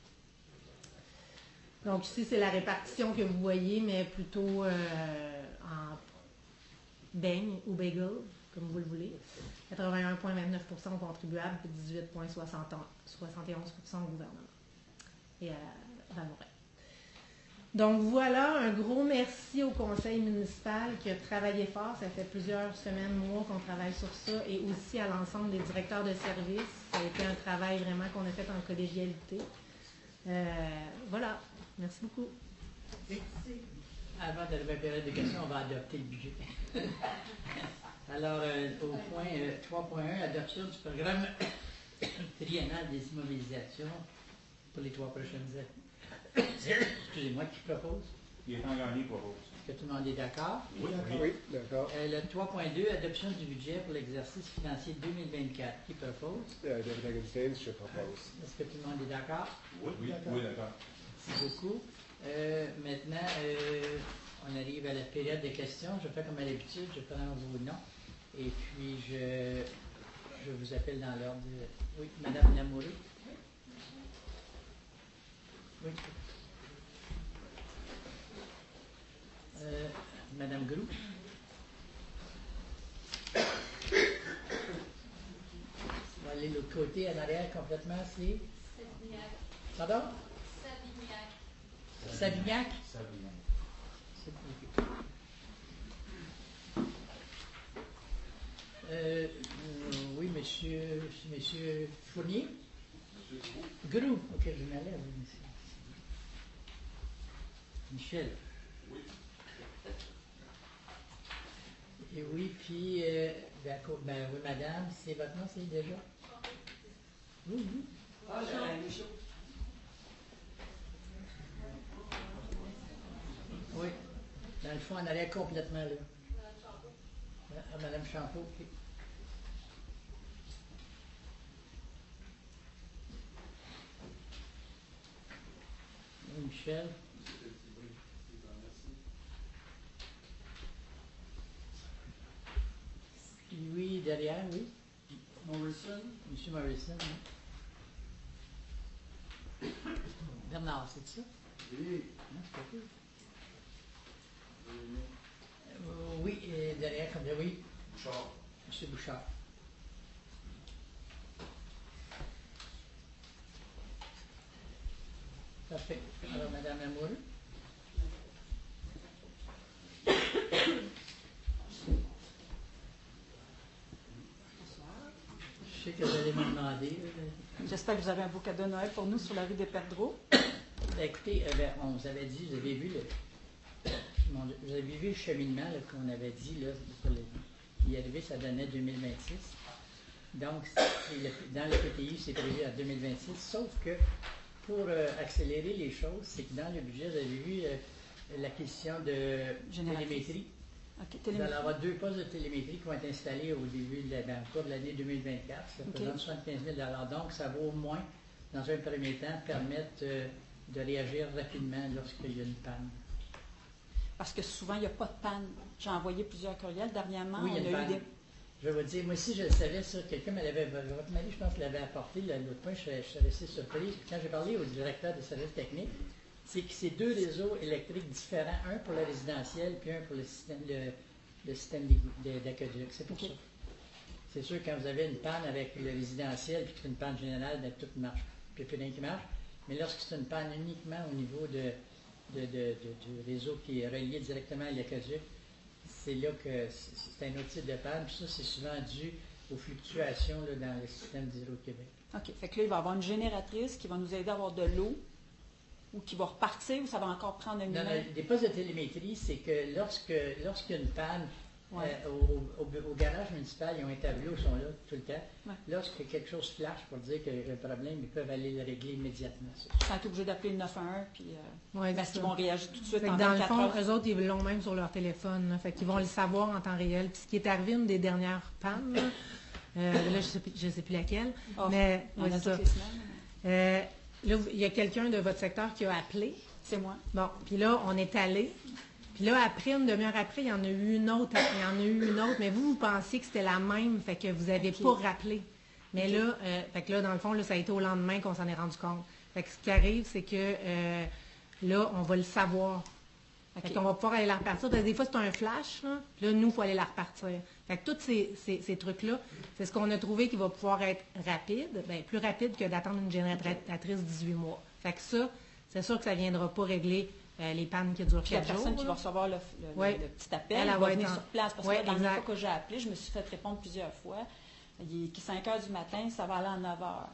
Donc ici, c'est la répartition que vous voyez, mais plutôt euh, en beigne ou bagel, comme vous le voulez. quatre-vingt-un virgule vingt-neuf pour cent aux contribuables et dix-huit virgule soixante et onze pour cent au gouvernement et à Val-Morin. Donc voilà, un gros merci au conseil municipal qui a travaillé fort. Ça fait plusieurs semaines, mois qu'on travaille sur ça, et aussi à l'ensemble des directeurs de services. Ça a été un travail vraiment qu'on a fait en collégialité. Euh, voilà. Merci beaucoup. Merci. Avant d'arriver à la période de questions, on va adopter le budget. Alors, euh, au point euh, trois point un, adoption du programme triennal des immobilisations pour les trois prochaines années. Excusez-moi, qui propose? Il est en gagné propose. Est-ce que tout le monde est d'accord? Oui, d'accord. oui, d'accord. Euh, le trois point deux, adoption du budget pour l'exercice financier deux mille vingt-quatre. Qui propose? Euh, David Augustin, je propose. Est-ce que tout le monde est d'accord? Oui, oui, d'accord. Oui, d'accord. Merci beaucoup. Euh, maintenant, euh, on arrive à la période de questions. Je fais comme à l'habitude, je prends vos noms et puis je, je vous appelle dans l'ordre. De... Oui, Madame Lamoureux. Oui. Euh, Madame Groux. On va aller de l'autre côté, en arrière complètement, c'est... Pardon? Savignac. Savignac. Euh, euh, oui, monsieur, monsieur Fournier. Grou. Ok, je m'enlève, monsieur. Michel. Oui. Et oui, puis, euh, d'accord, ben oui, madame, c'est votre nom, c'est déjà? Oui, oui. Ah, j'ai Michaud. Oui, dans le fond, on allait complètement là. À Madame Champeau. Okay. Michel. Oui, derrière, oui. Morrison. Monsieur Morrison. Oui. Bernard, c'est ça? Oui. Non, c'est pas cool. Euh, oui, et derrière, comme oui. Bouchard. Monsieur Bouchard. Parfait. Alors, Madame Lamoureux. Je sais que vous allez me demander. J'espère que vous avez un beau cadeau de Noël pour nous sur la rue des Perdreaux. Ben, écoutez, euh, ben, on vous avait dit, vous avez vu le, vous avez vu le cheminement là, qu'on avait dit, là, pour le, y arriver, ça donnait deux mille vingt-six. Donc, le, dans le P T I, c'est prévu à deux mille vingt-six, sauf que pour euh, accélérer les choses, c'est que dans le budget, vous avez vu euh, l'acquisition de télémétrie. Okay, Vous allez avoir deux postes de télémétrie qui vont être installés au début de la, dans le cours de l'année deux mille vingt-quatre. Ça représente okay. soixante-quinze mille dollars. Donc, ça va au moins, dans un premier temps, permettre euh, de réagir rapidement lorsqu'il y a une panne. Parce que souvent, il n'y a pas de panne. J'ai envoyé plusieurs courriels. Dernièrement, Oui, il y a on une a eu panne. des... Je vais vous dire, moi aussi, je le savais, ça. Quelqu'un me l'avait, votre mari, je pense, l'avait apporté. là, L'autre point, je, je suis resté surpris. Quand j'ai parlé au directeur des services techniques, c'est que c'est deux réseaux électriques différents, un pour le résidentiel, puis un pour le système, le, le système d'aqueduc. C'est pour Okay. ça. C'est sûr, quand vous avez une panne avec le résidentiel, puis que c'est une panne générale, ben, tout marche, puis il n'y a plus rien qui marche. Mais lorsque c'est une panne uniquement au niveau de, de, de, de, du réseau qui est relié directement à l'aqueduc, c'est là que c'est un autre type de panne. Puis ça, c'est souvent dû aux fluctuations là, dans le système d'Hydro-Québec. OK. Fait que là, il va y avoir une génératrice qui va nous aider à avoir de l'eau ou qui va repartir ou ça va encore prendre un Dans minute? les postes de télémétrie, c'est que lorsque lorsqu'il y a une panne, Ouais. euh, au, au, au garage municipal, ils ont un tableau, ils sont là tout le temps. Ouais. Lorsque quelque chose flash pour dire qu'il y a un problème, ils peuvent aller le régler immédiatement. Ça. Ils sont obligés d'appeler le neuf un un, puis euh, Ouais, parce c'est qu'ils ça. vont réagir tout de suite Fait que en dans le vingt-quatre fond, heures. eux autres, ils l'ont même sur leur téléphone. Là. Fait qu'ils vont le savoir en temps réel. Puis ce qui est arrivé, une des dernières pannes, là, euh, là, je ne sais, plus- je sais plus laquelle, Oh, mais il y en ouais, a c'est ça. toutes les semaines. Euh, là, il y a quelqu'un de votre secteur qui a appelé. C'est moi. Bon, puis là, on est allé. Puis là, après, une demi-heure après, il y en a eu une autre. Il y en a eu une autre. Mais vous, vous pensiez que c'était la même, fait que vous n'avez Ok. pas rappelé. Mais Ok. là, euh, fait que là, dans le fond, là, ça a été au lendemain qu'on s'en est rendu compte. Fait que ce qui arrive, c'est que euh, là, on va le savoir. OK. Fait qu'on va pouvoir aller la repartir. Parce que des fois, c'est un flash. Là, puis là nous, il faut aller la repartir. Fait que tous ces, ces, ces trucs-là, c'est ce qu'on a trouvé qui va pouvoir être rapide. Bien, plus rapide que d'attendre une génératrice dix-huit mois. Fait que ça, c'est sûr que ça ne viendra pas régler euh, les pannes qui durent Puis la quatre jours. personne qui là. va recevoir le, le- Ouais. le petit appel, Elle, elle elle va va venir être en- sur place. Parce Ouais, que la dernière exact. fois que j'ai appelé, je me suis fait répondre plusieurs fois. Il est cinq heures du matin, ça va aller à neuf heures.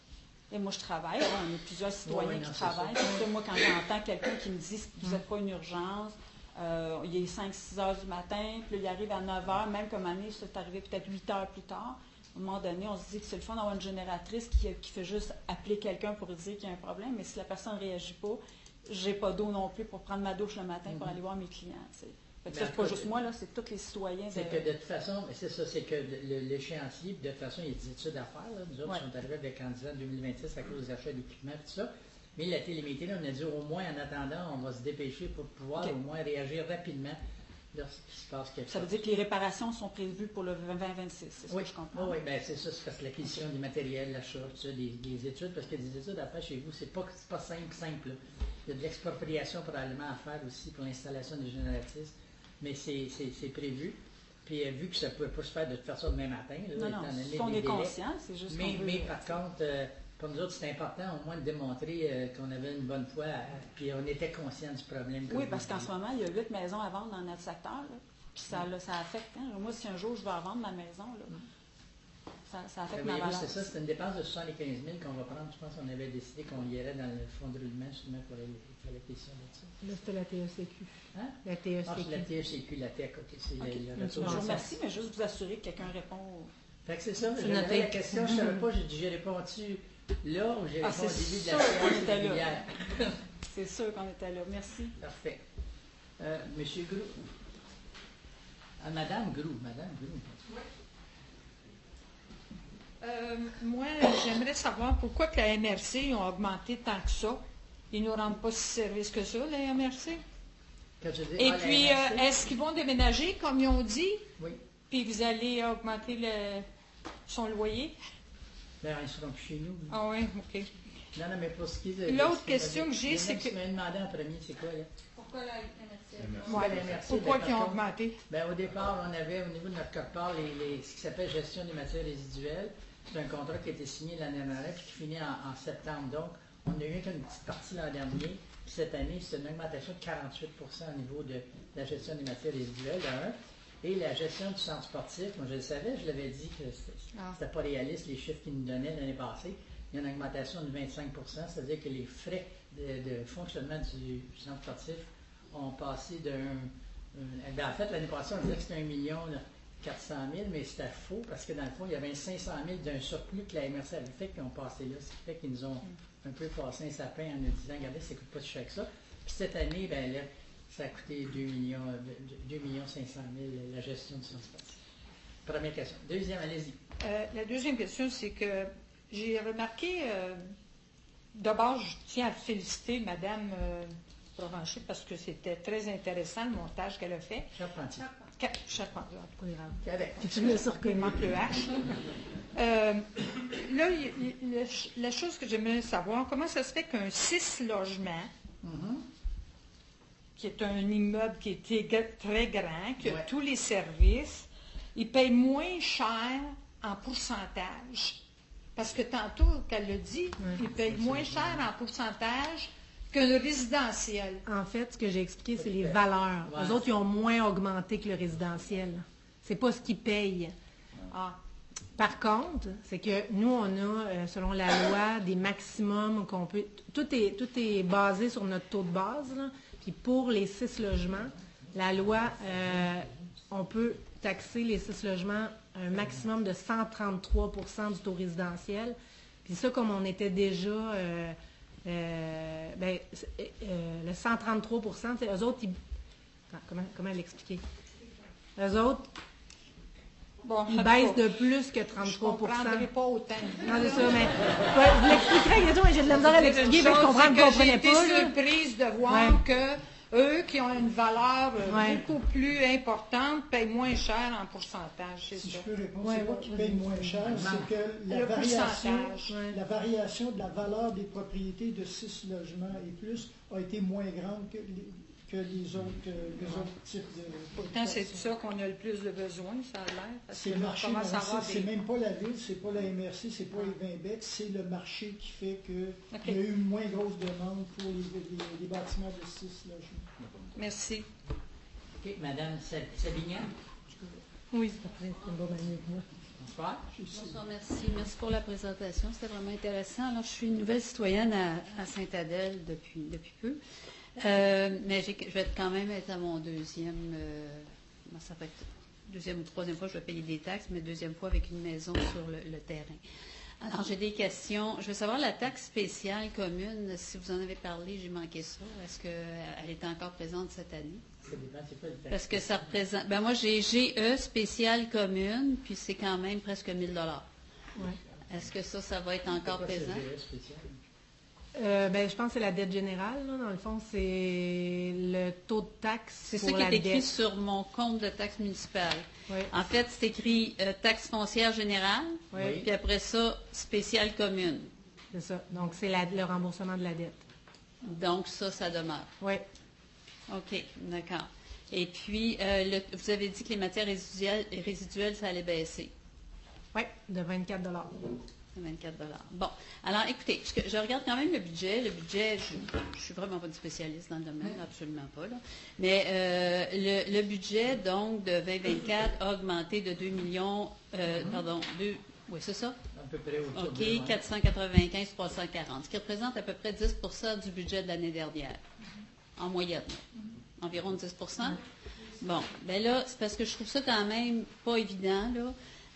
Et moi, je travaille. Là, on est plusieurs citoyens Ouais, ouais, non, qui c'est travaillent. ça. Puis ça, moi, quand j'entends quelqu'un qui me dit que vous n'êtes pas une urgence, euh, il est cinq six heures du matin, puis là, il arrive à neuf heures, même comme année, c'est arrivé peut-être huit heures plus tard. À un moment donné, on se dit que c'est le fun d'avoir une génératrice qui, qui fait juste appeler quelqu'un pour dire qu'il y a un problème, mais si la personne ne réagit pas, j'ai pas d'eau non plus pour prendre ma douche le matin pour Mhm. aller voir mes clients. tu sais. Fait que Mais ça, en c'est pas tout cas, juste moi, là, c'est tous les citoyens. C'est de- que de toute façon, mais c'est ça, c'est que le- l'échéancier, de toute façon, il y a des études à faire. Là. Nous autres, Ouais. on sont arrivés avec en disant deux mille vingt-six à cause des achats d'équipements et tout ça. Mais la télémétrie, là, on a dit au moins en attendant, on va se dépêcher pour pouvoir OK. au moins réagir rapidement lorsqu'il se passe quelque Ça veut chose. dire que les réparations sont prévues pour le vingt vingt-six, c'est ce Oui, que je comprends. oui, oui, ben c'est ça, c'est parce que l'acquisition du matériel, l'achat, tout ça, des, des études, parce que des études à faire chez vous, c'est pas, c'est pas simple, simple. Là. Il y a de l'expropriation probablement à faire aussi pour l'installation des génératrices, mais c'est, c'est, c'est prévu. Puis euh, vu que ça ne peut pas se faire de toute façon demain matin, là, Non, étant non, donné si on les est délais. conscient, c'est juste Mais, qu'on veut... mais par contre, euh, pour nous autres, c'est important au moins de démontrer euh, qu'on avait une bonne foi, euh, puis on était conscient du problème. comme Oui, vous parce qu'en dites. ce moment, il y a huit maisons à vendre dans notre secteur, là, puis ça, là, ça affecte. Hein. Moi, si un jour je veux revendre ma maison, là, ça, ça Ben, affecte ma voyez-vous, valeur. c'est ça, c'est une dépense de soixante-quinze mille qu'on va prendre. Je pense qu'on avait décidé qu'on irait dans le fonds de roulement justement pour les, pour la question de ça. Là, c'était la T E C Q. Hein? La T E Ah, C c'est la Q. T E C Q, la T E C, ok, c'est OK. le, le Je retour Je vous de ça. remercie, mais juste vous assurer que quelqu'un répond. au- Fait que c'est ça, C'est j'avais noté. la question, je ne savais pas, j'ai dit, j'ai répondu là ou j'ai Ah, répondu au c'est début de sûr la qu'on séance était là. régulière. C'est sûr qu'on était là. Merci. Parfait. Euh, Monsieur Grou. Ah, Madame Grou, Madame Grou. Euh, moi, j'aimerais savoir pourquoi que la M R C ils ont augmenté tant que ça. Ils ne nous rendent pas si service que ça, la M R C. Quand je dis, Et ah, la puis, M R C, euh, est-ce qu'ils vont déménager, comme ils ont dit, oui, puis vous allez augmenter le, son loyer? ben, ils seront plus chez nous. Ah oui, OK. Non, non, mais pour ce qui est de... L'autre ce qui question m'a- que j'ai, il y en a c'est qui que- m'ont demandé en premier, c'est quoi, là? Pourquoi la M R C? Ouais, la M R C, Pourquoi ben, ils ont par contre, augmenté? Ben, au départ, on avait au niveau de notre code-part les, les- ce qui s'appelle gestion des matières résiduelles. C'est un contrat qui a été signé l'année dernière puis qui finit en, en septembre. Donc, on a eu qu'une petite partie l'an dernier. Puis cette année, c'est une augmentation de quarante-huit pour cent au niveau de la gestion des matières résiduelles, de un. Et la gestion du centre sportif, moi je le savais, je l'avais dit que c'était Ah. c'était pas réaliste les chiffres qu'ils nous donnaient l'année passée. Il y a une augmentation de vingt-cinq pour cent, c'est-à-dire que les frais de, de fonctionnement du centre sportif ont passé d'un. un- ben, en fait, l'année passée, on disait que c'était un million quatre cent mille, mais c'était faux parce que dans le fond, il y avait un cinq cent mille d'un surplus que la M R C avait fait qui ont passé là. Ce qui fait qu'ils nous ont un peu passé un sapin en nous disant, regardez, ça ne coûte pas si cher que ça. Puis cette année, ben là, ça a coûté deux millions cinq cent mille la gestion du centre sportif. Première question. Deuxième, allez-y. Euh, la deuxième question, c'est que j'ai remarqué, euh, d'abord, je tiens à féliciter Madame euh, Provencher parce que c'était très intéressant le montage qu'elle a fait. Charpentier. Ca- Charpentier. Pas grave. Québec. Je me suis Il reconnue. manque le H. Là, Euh, là, il- il- la ch- la chose que j'aimerais savoir, comment ça se fait qu'un six logements, Mhm. qui est un immeuble qui est ég- très grand, qui a Ouais. tous les services, il paye moins cher en pourcentage. Parce que tantôt, qu'elle l'a dit, il paye moins cher en pourcentage qu'un résidentiel. En fait, ce que j'ai expliqué, c'est les valeurs. Ouais. Les autres, ils ont moins augmenté que le résidentiel. C'est pas ce qu'ils payent. Ah, Par contre, c'est que nous, on a, euh, selon la loi, des maximums qu'on peut. Tout est, tout est basé sur notre taux de base. Là. Puis pour les six logements, la loi, euh, on peut taxer les six logements un maximum de cent trente-trois pour cent du taux résidentiel. Puis ça, comme on était déjà. Euh, euh, ben, c'est- euh, le cent trente-trois pour cent, c'est eux autres, ils. Attends, comment, comment l'expliquer? Eux autres, bon, ils en tout baissent cas, de plus que je ne trente-trois pour cent. comprendrai pas autant. Non, c'est ça, mais ouais, je l'expliquerai, mais j'ai de la misère à l'expliquer, parce que je comprends que vous ne comprenez J'ai été pas. Là. surprise de voir Ouais. que eux qui ont une valeur euh, Ouais. beaucoup plus importante payent moins cher en pourcentage, c'est Si ça. je peux répondre, Ouais, c'est pas ouais, qu'ils vas-y. payent moins cher, c'est que la Le variation, pourcentage. Ouais. la variation de la valeur des propriétés de six logements et plus a été moins grande que les, que les autres, euh, les autres types de Pourtant, c'est de populations. ça qu'on a le plus de besoin, ça a l'air. Parce C'est que le là, on marché, commence à non, avoir c'est c'est des... même pas la ville, c'est pas la M R C, c'est pas les vingt bêtes, c'est le marché qui fait que Ok. il y a eu une moins grosse demande pour les, les- les bâtiments de six logements. Merci. OK, Madame Sa- Sabignan, Oui, c'est parfait, c'est une bonne année avec moi. bonsoir. Bonsoir, merci. Merci pour la présentation. C'était vraiment intéressant. Alors, je suis une nouvelle citoyenne à, à Sainte-Adèle depuis, depuis peu. Euh, mais j'ai- je vais être quand même être à mon deuxième, euh, comment ça fait deuxième ou troisième fois, je vais payer des taxes, mais deuxième fois avec une maison sur le, le terrain. Alors, j'ai des questions. Je veux savoir la taxe spéciale commune, si vous en avez parlé, j'ai manqué ça. Est-ce qu'elle est encore présente cette année? Ça dépend, c'est quoi le taxe? Parce que ça représente. Ben moi, j'ai G E spéciale commune, puis c'est quand même presque mille dollars. Ouais. Est-ce que ça, ça va être encore C'est quoi ce présent? G E spécial? Euh, ben, je pense que c'est la dette générale. Là. Dans le fond, c'est le taux de taxe C'est ça pour qui la est écrit dette. sur mon compte de taxe municipale. Oui. En fait, c'est écrit euh, taxe foncière générale, Oui. puis après ça, spéciale commune. C'est ça. Donc, c'est la- le remboursement de la dette. Donc, ça, ça demeure. Oui. OK, d'accord. Et puis, euh, le- vous avez dit que les matières résiduelles, résiduelles ça allait baisser. Oui, de vingt-quatre dollars. vingt-quatre dollars. Bon, alors écoutez, je, je regarde quand même le budget. Le budget, je ne suis vraiment pas une spécialiste dans le domaine, absolument pas. Là. Mais euh, le, le budget, donc, de vingt vingt-quatre a augmenté de deux millions, euh, pardon, deux, oui, c'est ça? À peu près autour OK, de ouais. quatre cent quatre-vingt-quinze trois cent quarante, ce qui représente à peu près dix pour cent du budget de l'année dernière, en moyenne. Environ dix pour cent. Bon, ben là, c'est parce que je trouve ça quand même pas évident, là.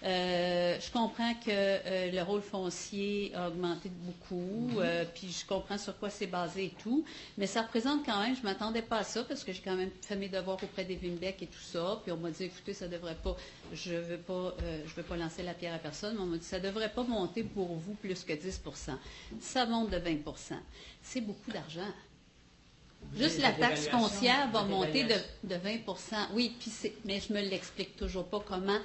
Euh, je comprends que euh, le rôle foncier a augmenté de beaucoup, euh, puis je comprends sur quoi c'est basé et tout, mais ça représente quand même, je ne m'attendais pas à ça, parce que j'ai quand même fait mes devoirs auprès des Vimbec et tout ça, puis on m'a dit, écoutez, ça devrait pas, je veux pas, euh, je veux pas lancer la pierre à personne, mais on m'a dit, ça devrait pas monter pour vous plus que dix pour cent. Ça monte de vingt pour cent. C'est beaucoup d'argent. Juste Des- la des taxe évaluations, foncière va des monter de, évaluations. de vingt pour cent. Oui, puis c'est, mais je me l'explique toujours pas comment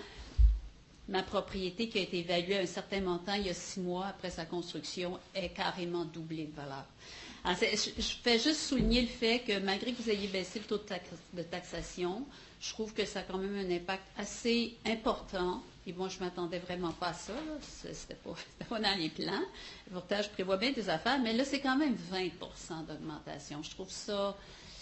ma propriété qui a été évaluée à un certain montant il y a six mois après sa construction est carrément doublée de valeur. Alors, c'est- je, je fais juste souligner le fait que malgré que vous ayez baissé le taux de, tax- de taxation, je trouve que ça a quand même un impact assez important. Et moi, je ne m'attendais vraiment pas à ça. là. C'est- C'était pas, c'était pas dans les plans. Pourtant, je prévois bien des affaires, mais là, c'est quand même vingt pour cent d'augmentation. Je trouve ça...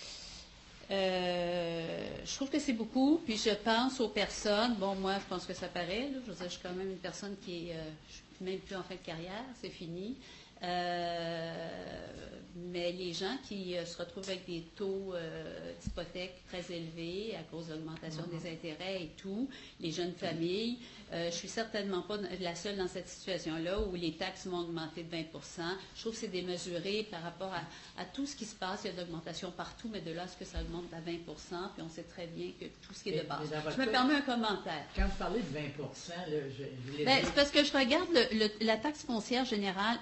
Euh, je trouve que c'est beaucoup, puis je pense aux personnes, bon moi je pense que ça paraît, là, je veux dire, je suis quand même une personne qui est, euh, je suis même plus en fin de carrière, c'est fini, Euh, mais les gens qui euh, se retrouvent avec des taux euh, d'hypothèque très élevés à cause de l'augmentation des intérêts et tout, les jeunes familles, euh, je ne suis certainement pas la seule dans cette situation-là où les taxes vont augmenter de vingt pour cent. Je trouve que c'est démesuré par rapport à, à tout ce qui se passe. Il y a de l'augmentation partout, mais de là à ce que ça augmente à vingt pour cent, puis on sait très bien que tout ce qui est de Mais- base. mais dans votre Je me cas- permets un commentaire. Quand vous parlez de vingt pour cent, là, je, je voulais Ben, dire- c'est parce que je regarde le- le- la taxe foncière générale, c'est parce que j'ai fait le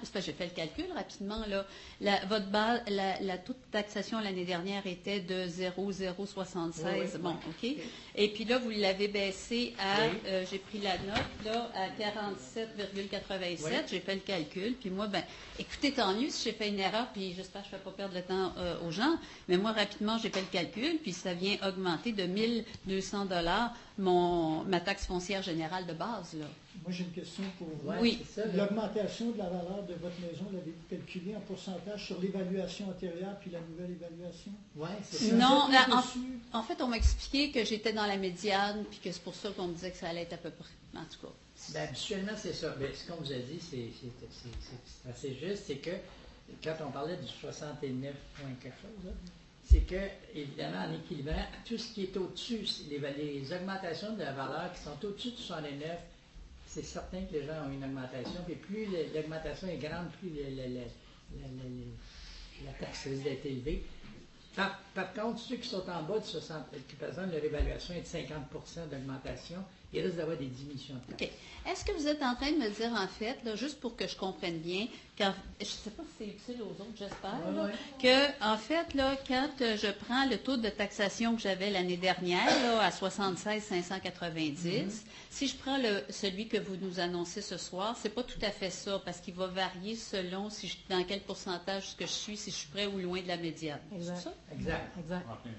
le calcul rapidement. Là. La, votre base, la, la taux de taxation l'année dernière était de zéro virgule zéro soixante-seize. Oui, oui. Bon, OK. Et puis là, vous l'avez baissé à, Oui. euh, j'ai pris la note, là, à quarante-sept virgule quatre-vingt-sept. Oui. J'ai fait le calcul. Puis moi, ben, écoutez, tant mieux si j'ai fait une erreur, puis j'espère que je ne fais pas perdre le temps euh, aux gens. Mais moi, rapidement, j'ai fait le calcul, puis ça vient augmenter de mille deux cents dollars mon ma taxe foncière générale de base, là. Moi, j'ai une question pour vous. Ouais, Oui. c'est ça, là. L'augmentation de la valeur de votre maison, l'avez-vous calculée en pourcentage sur l'évaluation antérieure puis la nouvelle évaluation? Oui, c'est ça. Non, Vous êtes là, en, dessus? en fait, on m'a expliqué que j'étais dans la médiane, puis que c'est pour ça qu'on me disait que ça allait être à peu près. En tout cas. Ben, habituellement, c'est ça. Ben, ce qu'on vous a dit, c'est c'est- c'est- c'est- c'est assez juste. C'est que quand on parlait du soixante-neuf point quelque chose, là, c'est que, évidemment, en équilibrant, tout ce qui est au-dessus, c'est les, les augmentations de la valeur qui sont au-dessus de soixante-neuf, c'est certain que les gens ont une augmentation. Puis plus le- l'augmentation est grande, plus le- le- le- le- le- le- la taxe risque d'être élevée. Par, par contre, ceux qui sont en bas de soixante, qui présentent leur évaluation est de cinquante pour cent d'augmentation, ils risquent d'avoir des diminutions de taxes. OK. Est-ce que vous êtes en train de me dire, en fait, là, juste pour que je comprenne bien, car je ne sais pas si c'est utile aux autres, j'espère, Ouais, là, ouais. que, en fait, là, quand euh, je prends le taux de taxation que j'avais l'année dernière, là, à soixante-seize cinq cent quatre-vingt-dix, si je prends le, celui que vous nous annoncez ce soir, c'est pas tout à fait ça, parce qu'il va varier selon si je, dans quel pourcentage que je suis, si je suis près ou loin de la médiane. Exact. C'est ça? Exact. Exact. OK.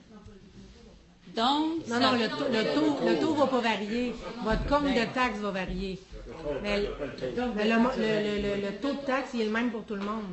Donc, Non, ça- non, le taux le taux, le taux va pas varier. Votre compte de taxe va varier. Mais, mais le, mo- le- le- le- le taux de taxe, il est le même pour tout le monde.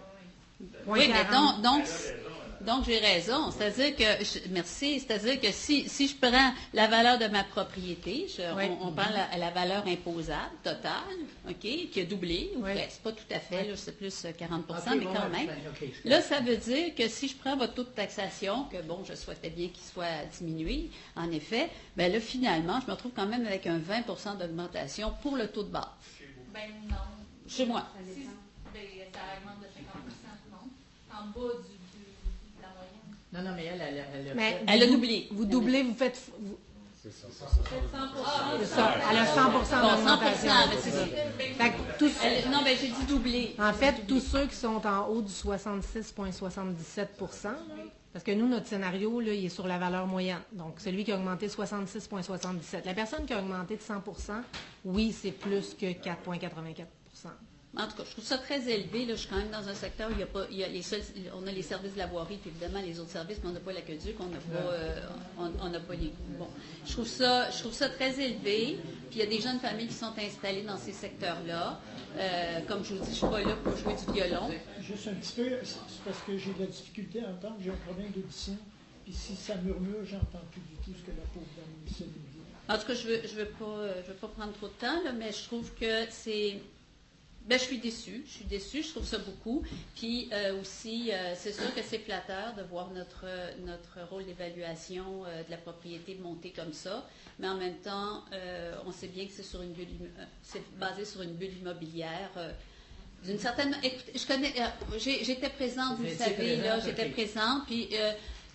Point Oui, mais quarante. donc, donc, donc j'ai raison. C'est-à-dire que, je- merci, c'est-à-dire que si, si je prends la valeur de ma propriété, je- Oui. on, on prend la, la valeur imposable totale, OK, qui a doublé, ou Oui. presque, pas tout à fait, là, c'est plus euh, quarante pour cent, Ok, mais bon, quand ouais, même. ben, ok, c'est Là, correct. ça veut dire que si je prends votre taux de taxation, que bon, je souhaitais bien qu'il soit diminué, en effet, bien là, finalement, je me retrouve quand même avec un vingt pour cent d'augmentation pour le taux de base. Ben non. Chez moi. Si, ben, ça augmente de cinquante pour cent, non? En bas du, du- de la moyenne. Non, non, mais elle, elle, elle, elle a Mais fait- Elle a vous- doublé. Vous doublez, vous faites. vous- C'est ça. Peut-être cent pour cent. C'est ça. Elle a cent pour cent Bon, cent pour d'augmentation. cent, mais c'est ça. Fait que tous- Elle- non, ben j'ai dit doublé. En fait, tous ceux qui sont en haut du soixante-six virgule soixante-dix-sept pour cent, là, parce que nous, notre scénario, là, il est sur la valeur moyenne. Donc, celui qui a augmenté de soixante-six virgule soixante-dix-sept. La personne qui a augmenté de cent pour cent, oui, c'est plus que quatre virgule quatre-vingt-quatre pour cent. En tout cas, je trouve ça très élevé. Là, je suis quand même dans un secteur où il y a pas, il y a les seuls, on a les services de la voirie, puis évidemment les autres services, mais on n'a pas l'aqueduc, on n'a pas, euh, on on n'a pas les. Bon, je trouve ça, je trouve ça très élevé. Puis il y a des jeunes familles qui sont installées dans ces secteurs-là. Euh, comme je vous dis, je suis pas là pour jouer du violon. Juste un petit peu, c'est c'est parce que j'ai de la difficulté à entendre, j'ai un problème d'audition. Puis si ça murmure, j'entends plus du tout ce que la pauvre dame Michel me dit. En tout cas, je veux, je veux pas, euh, je veux pas prendre trop de temps, là, mais je trouve que c'est. Ben, je suis déçue. Je suis déçue. Je trouve ça beaucoup. Puis euh, aussi, euh, c'est sûr que c'est flatteur de voir notre, euh, notre rôle d'évaluation euh, de la propriété monter comme ça. Mais en même temps, euh, on sait bien que c'est sur une bulle, immo- euh, c'est basé sur une bulle immobilière. euh, d'une certaine. Écoutez, je connais. euh, j'ai- j'étais présente, vous Vous le étiez savez, là. présente, J'étais ok. présente. Puis euh,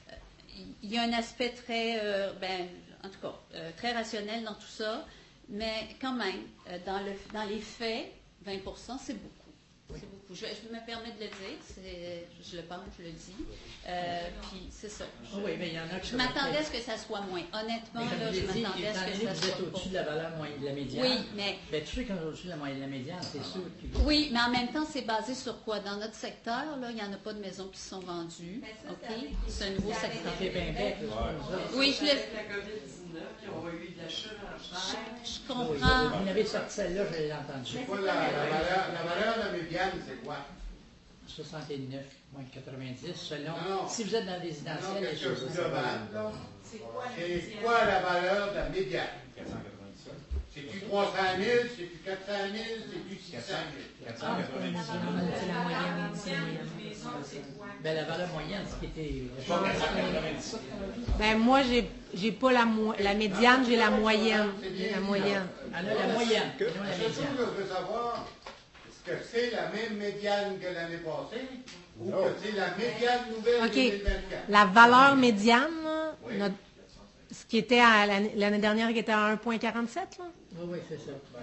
il y a un aspect très, euh, ben, en tout cas, euh, très rationnel dans tout ça, mais quand même, euh, dans, le, dans les faits, vingt pour cent, c'est beaucoup. C'est beaucoup. Je, je me permets de le dire, c'est- je le pense, je le dis. Euh, puis c'est ça. Je, Ah oui, mais il y en a qui je m'attendais à ce que ça soit moins. Honnêtement, Mais comme là, je je l'ai dit, m'attendais à étant ce que donné ça que vous êtes soit au-dessus de pas. la valeur moyenne de la médiane, Oui, mais ben, tous ceux qui sont au-dessus de la moyenne de la médiane, c'est sûr qu'ils oui, mais en même temps, c'est basé sur quoi? Dans notre secteur, là, il n'y en a pas de maisons qui sont vendues. Ben, ça, OK? c'est avec- C'est un nouveau c'est avec- secteur. c'est bien bête. là, nous autres. Oui, je le Avec la COVID dix-neuf, qui ont eu de la surenchère. je Oui, comprends. Vous m'avez sorti celle-là, je l'ai entendue. C'est quoi la, la valeur, la valeur de la médiane, c'est quoi? soixante-neuf virgule quatre-vingt-dix selon. Non, non. Si vous êtes dans le Non, résidentiel, quelque chose de c'est global, là. C'est quoi la C'est médiane? quoi la valeur de la médiane? quatre cent quatre-vingt-dix-sept. C'est-tu trois cent mille, c'est-tu quatre cent mille, c'est-tu six cent mille? quatre cent quatre-vingt-dix-sept. C'est la moyenne. C'est la moyenne. Une maison, c'est quoi? ben, la valeur moyenne, ce qui était. Pas quatre cent quatre-vingt-dix-sept. Ben, moi, j'ai, j'ai pas la, mo- la médiane, j'ai la moyenne. J'ai la moyenne. Elle a la moyenne, Que- non la La seule chose médiane. que je veux savoir, est-ce que c'est la même médiane que l'année passée ou que c'est la médiane nouvelle OK. deux mille vingt-quatre? La valeur médiane, là, Oui. notre- ce qui était à l'année, l'année dernière, qui était à un virgule quarante-sept, là. Oui, oui, c'est ça.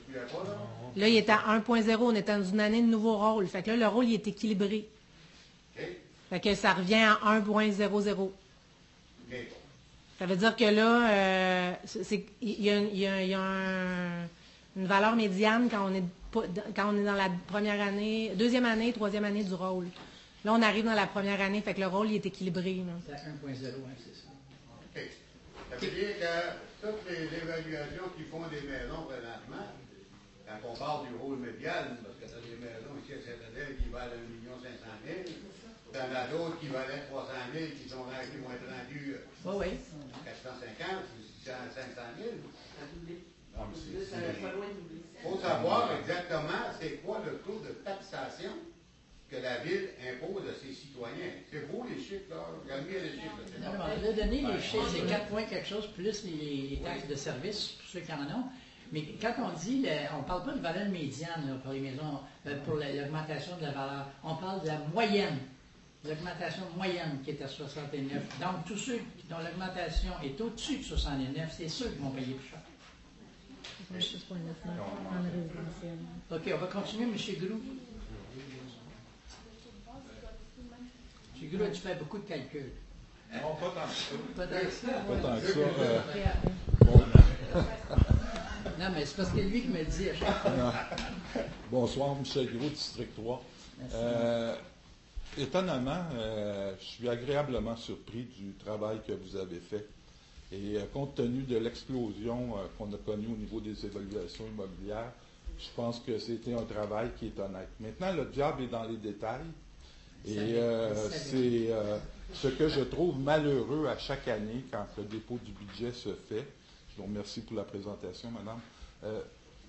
Tu l'as pas, là? Là, il est à un point zéro. On est dans une année de nouveau rôle. Fait que là, le rôle, il est équilibré. OK. Fait que ça revient à un point zéro zéro. OK. Ça veut dire que là, euh, c'est- c'est- il y a, il y a- il y a un- une valeur médiane quand on est pas- quand on est dans la première année, deuxième année, troisième année du rôle. Là, on arrive dans la première année, fait que le rôle, il est équilibré. Là. C'est à un point zéro, hein, c'est ça. OK. Ça veut dire que toutes les évaluations qui font des maisons présentement, quand on parle du rôle médian, parce que tu as des maisons ici à Saint-Adèle qui valent un million cinq cent mille, tu en as d'autres qui valaient trois cent mille, qui sont là, qui vont être rendus Oui, oui. quatre cent cinquante, six cents, cinq cent mille. Non, mais c'est- Ça va pas loin de doubler. Il faut savoir exactement c'est quoi le taux de taxation que la ville impose à ses citoyens. C'est beau les chiffres, là. Regardez les chiffres. là. C'est Non, pas- non, on a donné les chiffres, c'est quatre points quelque chose, plus les, les taxes de service, pour ceux qui en ont. Mais quand on dit, le- on ne parle pas de valeur médiane là, pour les maisons, euh, pour la- l'augmentation de la valeur. On parle de la moyenne, l'augmentation moyenne qui est à soixante-neuf. Donc, tous ceux dont l'augmentation est au-dessus de soixante-neuf, c'est ceux qui vont payer plus cher. six virgule neuf en résidentiel. OK, on va continuer, M. Grou. M. Grou, tu fais beaucoup de calculs. Non, pas tant que ça. Pas tant que ça. Pas tant que ça. euh, Après, après. bon, Non, mais c'est parce que lui qui me le dit à chaque fois. non. Bonsoir, Michel Gros, District trois. Merci. Euh, étonnamment, euh, je suis agréablement surpris du travail que vous avez fait. Et euh, compte tenu de l'explosion euh, qu'on a connue au niveau des évaluations immobilières, je pense que c'était un travail qui est honnête. Maintenant, le diable est dans les détails. Et Ça l'est, euh, ça l'est. c'est euh, ce que je trouve malheureux à chaque année quand le dépôt du budget se fait. Je vous remercie pour la présentation, madame. Euh,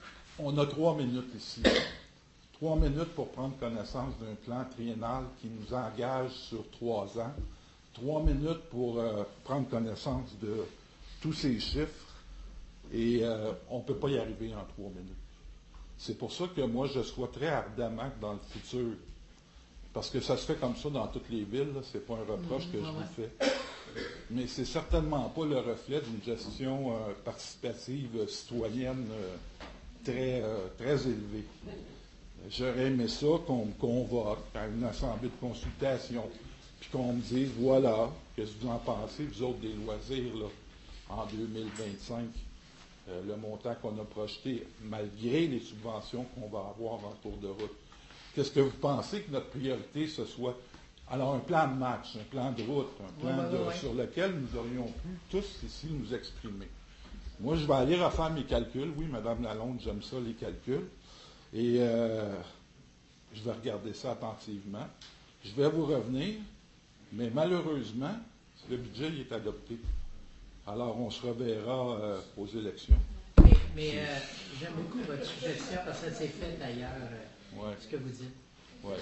on a trois minutes ici. Trois minutes pour prendre connaissance d'un plan triennal qui nous engage sur trois ans. Trois minutes pour euh, prendre connaissance de tous ces chiffres. Et euh, on ne peut pas y arriver en trois minutes. C'est pour ça que moi, je souhaite très ardemment que dans le futur, parce que ça se fait comme ça dans toutes les villes, ce n'est pas un reproche que je vous fais, mais c'est certainement pas le reflet d'une gestion euh, participative euh, citoyenne euh, très, euh, très élevée. J'aurais aimé ça qu'on me convoque à une assemblée de consultation, puis qu'on me dise, voilà, qu'est-ce que vous en pensez, vous autres, des loisirs, là, en deux mille vingt-cinq, euh, le montant qu'on a projeté, malgré les subventions qu'on va avoir en cours de route. Qu'est-ce que vous pensez que notre priorité, ce soit? Alors, un plan de match, un plan de route, un plan Ouais, ouais, de- ouais. sur lequel nous aurions pu tous ici nous exprimer. Moi, je vais aller refaire mes calculs. Oui, Mme Lalonde, j'aime ça, les calculs. Et euh, je vais regarder ça attentivement. Je vais vous revenir, mais malheureusement, le budget il est adopté. Alors, on se reverra euh, aux élections. Mais, mais, euh, j'aime beaucoup votre suggestion parce que ça s'est fait d'ailleurs, euh, Ouais, ce que vous dites. ouais.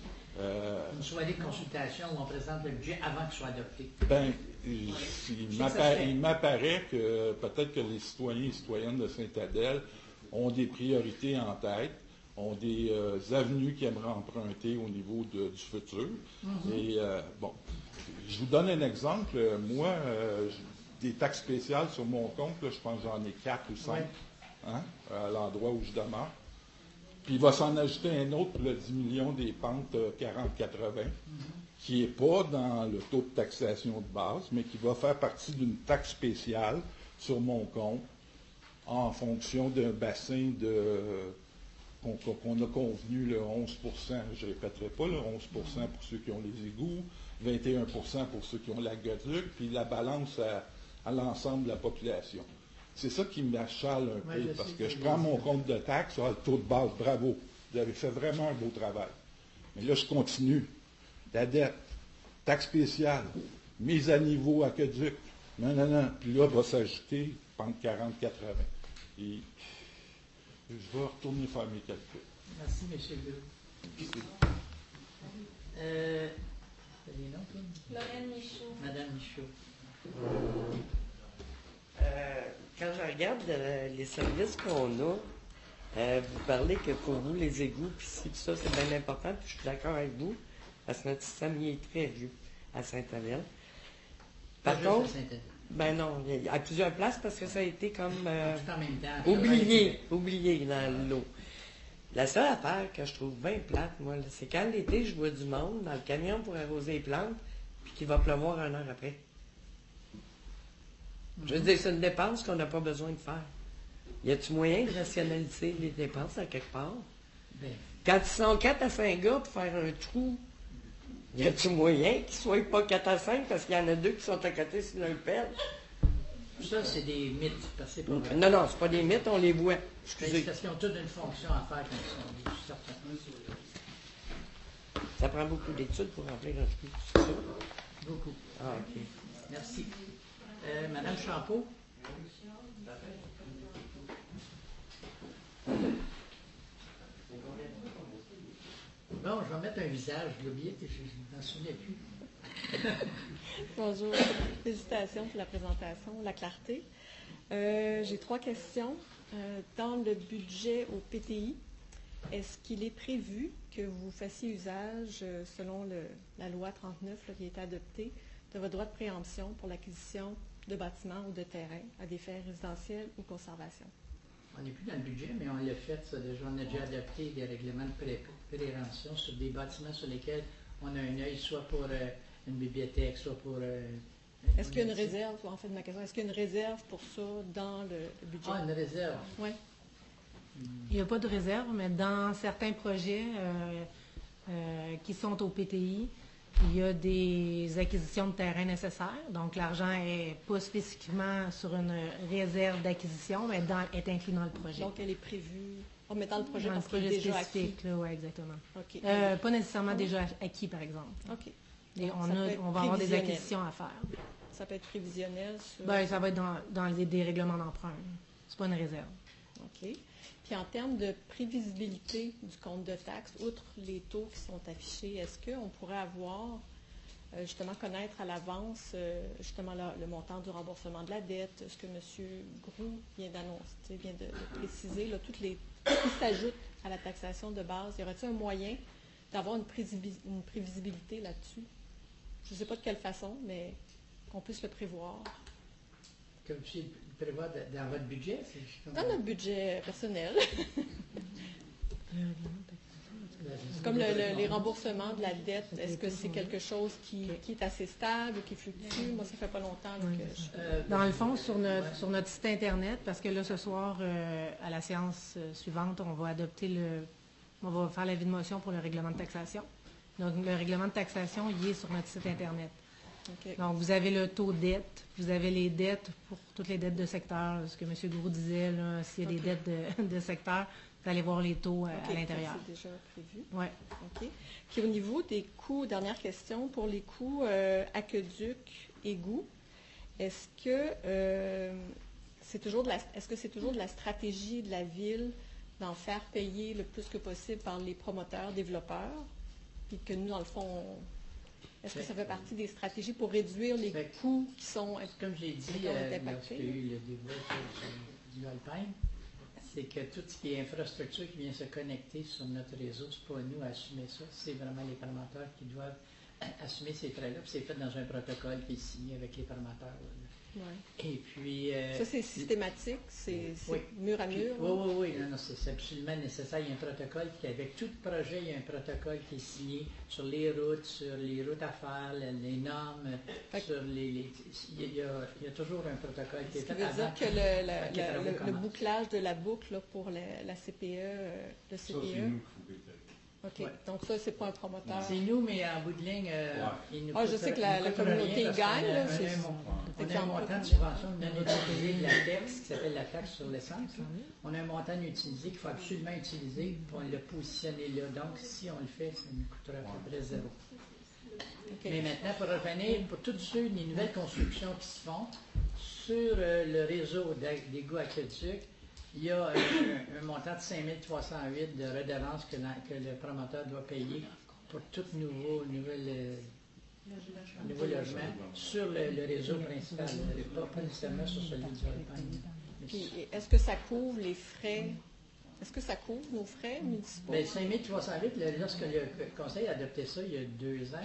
Euh, Une soirée de consultation où on présente le budget avant qu'il soit adopté. Ben, il, il sais que ça m'appa- se fait. il m'apparaît que peut-être que les citoyens et citoyennes de Saint-Adèle ont des priorités en tête, ont des euh, avenues qu'ils aimeraient emprunter au niveau de- du futur. Et euh, bon, je vous donne un exemple. Moi, euh, j'ai des taxes spéciales sur mon compte, là, je pense que j'en ai quatre ou cinq, Ouais. hein, à l'endroit où je demeure. Puis il va s'en ajouter un autre pour le dix millions des pentes euh, quarante quatre-vingts, qui n'est pas dans le taux de taxation de base, mais qui va faire partie d'une taxe spéciale sur mon compte en fonction d'un bassin de qu'on qu'on a convenu le onze pour cent, je ne répéterai pas, le onze pour cent pour ceux qui ont les égouts, vingt et un pour cent pour ceux qui ont la gaduc, puis la balance à, à l'ensemble de la population. C'est ça qui m'achale un Ouais, peu, je parce sais que que je vous prends dites mon ça. compte de taxe, ah, le taux de base, bravo, vous avez fait vraiment un beau travail. Mais là, je continue. La dette, taxe spéciale, mise à niveau aqueduc, non, non, non, puis là, va s'ajouter pente quarante quatre-vingts. Et je vais retourner faire mes calculs. Merci, M. Legault. Euh, t'as des noms, toi? Lorraine Michaud. Madame Michaud. Euh, quand je regarde euh, les services qu'on a, euh, vous parlez que pour vous, les égouts, puis ci, puis ça, c'est bien important, puis je suis d'accord avec vous, parce que notre système, il est très vieux à Saint-Adèle. Par Pas juste contre, à Saint-Adèle. Ben non, il y a à plusieurs places parce que ça a été comme euh, Tout en même temps. oublié, oublié dans l'eau. La seule affaire que je trouve bien plate, moi, là, c'est quand l'été, je vois du monde dans le camion pour arroser les plantes, puis qu'il va pleuvoir une heure après. Je veux dire, c'est une dépense qu'on n'a pas besoin de faire. Y a-tu moyen de rationaliser les dépenses à quelque part? Ben, Quand ils sont quatre à cinq gars pour faire un trou, y a-tu moyen qu'ils ne soient pas quatre à cinq parce qu'il y en a deux qui sont à côté sur leur pelle? ça, c'est des mythes. Parce que c'est pas vrai. Non, non, c'est pas des mythes, on les voit. Ben, Excusez. c'est parce qu'ils ont toute une fonction à faire quand ils sont certains. Ça prend beaucoup d'études pour remplir un trou, c'est ça? Beaucoup. Ah, OK. Merci. Euh, Madame Champeau? Bon, je vais mettre un visage. Je l'ai oublié, je ne m'en souvenais plus. Bonjour. Félicitations pour la présentation, la clarté. Euh, j'ai trois questions. Euh, dans le budget au P T I, est-ce qu'il est prévu que vous fassiez usage, euh, selon le, la loi trente-neuf là, qui a été adoptée, de votre droit de préemption pour l'acquisition de bâtiments ou de terrains à des fins résidentielles ou conservation? On n'est plus dans le budget, mais on l'a fait, ça déjà. On a déjà adopté des règlements de pré- prévention sur des bâtiments sur lesquels on a un œil, soit pour euh, une bibliothèque, soit pour... Euh, est-ce qu'il y a une réserve, en fait, ma question, est-ce qu'il y a une réserve pour ça dans le, le budget? Ah, une réserve? Oui. Il n'y a pas de réserve, mais dans certains projets euh, euh, qui sont au P T I, il y a des acquisitions de terrain nécessaires. Donc, l'argent n'est pas spécifiquement sur une réserve d'acquisition, mais dans, est inclus dans le projet. Donc, elle est prévue en mettant le projet dans le parce qu'il est projet déjà acquis. spécifique, là, oui, exactement. OK. Euh, pas nécessairement déjà acquis, par exemple. OK. Et Donc, on, ça a, peut être on va avoir des prévisionnel. acquisitions à faire. Ça peut être prévisionnel sur... Ben, ça va être dans, dans les, des règlements d'emprunt. C'est pas une réserve. OK. Puis en termes de prévisibilité du compte de taxes, outre les taux qui sont affichés, est-ce qu'on pourrait avoir, euh, justement, connaître à l'avance, euh, justement, le, le montant du remboursement de la dette, ce que M. Groux vient d'annoncer, vient de, de préciser, là, toutes les qui s'ajoutent à la taxation de base? Y aurait-il un moyen d'avoir une, prévisi- une prévisibilité là-dessus? Je ne sais pas de quelle façon, mais qu'on puisse le prévoir. Comme tu le prévois de- dans votre budget? c'est comme- Dans notre budget personnel. Comme le- le- les remboursements de la dette, est-ce que c'est quelque chose qui, qui est assez stable ou qui fluctue? Moi, ça fait pas longtemps là, que je... Euh, Dans le fond, sur notre, sur notre site Internet, parce que là, ce soir, euh, à la séance euh, suivante, on va adopter le... On va faire l'avis de motion pour le règlement de taxation. Donc, le règlement de taxation, il est sur notre site Internet. OK. Donc, vous avez le taux de dette, vous avez les dettes pour toutes les dettes de secteur, ce que M. Gouraud disait, là, s'il y a des OK. dettes de, de secteur, vous allez voir les taux euh, OK, à l'intérieur. C'est déjà prévu. Oui. OK. Puis au niveau des coûts, dernière question, pour les coûts euh, aqueduc, égouts, est-ce que euh, c'est toujours de la est-ce que c'est toujours de la stratégie de la ville d'en faire payer le plus que possible par les promoteurs, développeurs, puis que nous, dans le fond, on- est-ce que ça fait partie des stratégies pour réduire les Ben, coûts qui sont... Comme j'ai dit, Mettons, euh, est impacté, lorsqu'il y a eu le débat sur- du Alpine, c'est que tout ce qui est infrastructure qui vient se connecter sur notre réseau, c'est pas nous à assumer ça, c'est vraiment les promoteurs qui doivent assumer ces frais-là, puis c'est fait dans un protocole qui est signé avec les promoteurs. là. Ouais. Et puis... euh, Ça, c'est systématique, c'est c'est Oui. mur à Puis- mur. Oui, là? oui, oui, non, non, c'est c'est absolument nécessaire. Il y a un protocole qui, avec tout projet, il y a un protocole qui est signé sur les routes, sur les routes à faire, les, les normes, Fait que- sur les, les- il, y a, il y a toujours un protocole qui est Ce qui fait veut avant dire que le, la- que les la- travaux le- le commencent. bouclage de la boucle là, pour la, la C P E, euh, le C Ça, P E. c'est nous qu'il faut payer. OK. Ouais. Donc ça, c'est pas un promoteur. C'est nous, mais en bout de ligne, euh, il nous Ah, je coûte- sais que la- il nous la coûte communauté rien parce gagne, qu'on a là, un- c'est- un mon- On a un exemple. montant de subvention non utilisé de la taxe qui s'appelle la taxe sur l'essence. là. On a un montant non utilisé qu'il faut absolument utiliser pour le positionner là. Donc, si on le fait, ça nous coûtera à peu près zéro. OK. Mais maintenant, pour revenir, pour toutes ceux, les nouvelles constructions qui se font sur euh, le réseau d'a- d'égouts aqueducs, il y a euh, un, un montant de cinq mille trois cent huit de redevances que, la- que le promoteur doit payer pour tout nouveau, nouvelle, euh, nouveau logement sur le, le réseau principal, là, pas, pas nécessairement sur celui du Alpine. Mais Puis, est-ce que ça couvre les frais? Est-ce que ça couvre nos frais municipaux? Bien, cinq mille trois cent huit, le- lorsque le conseil a adopté ça il y a deux ans,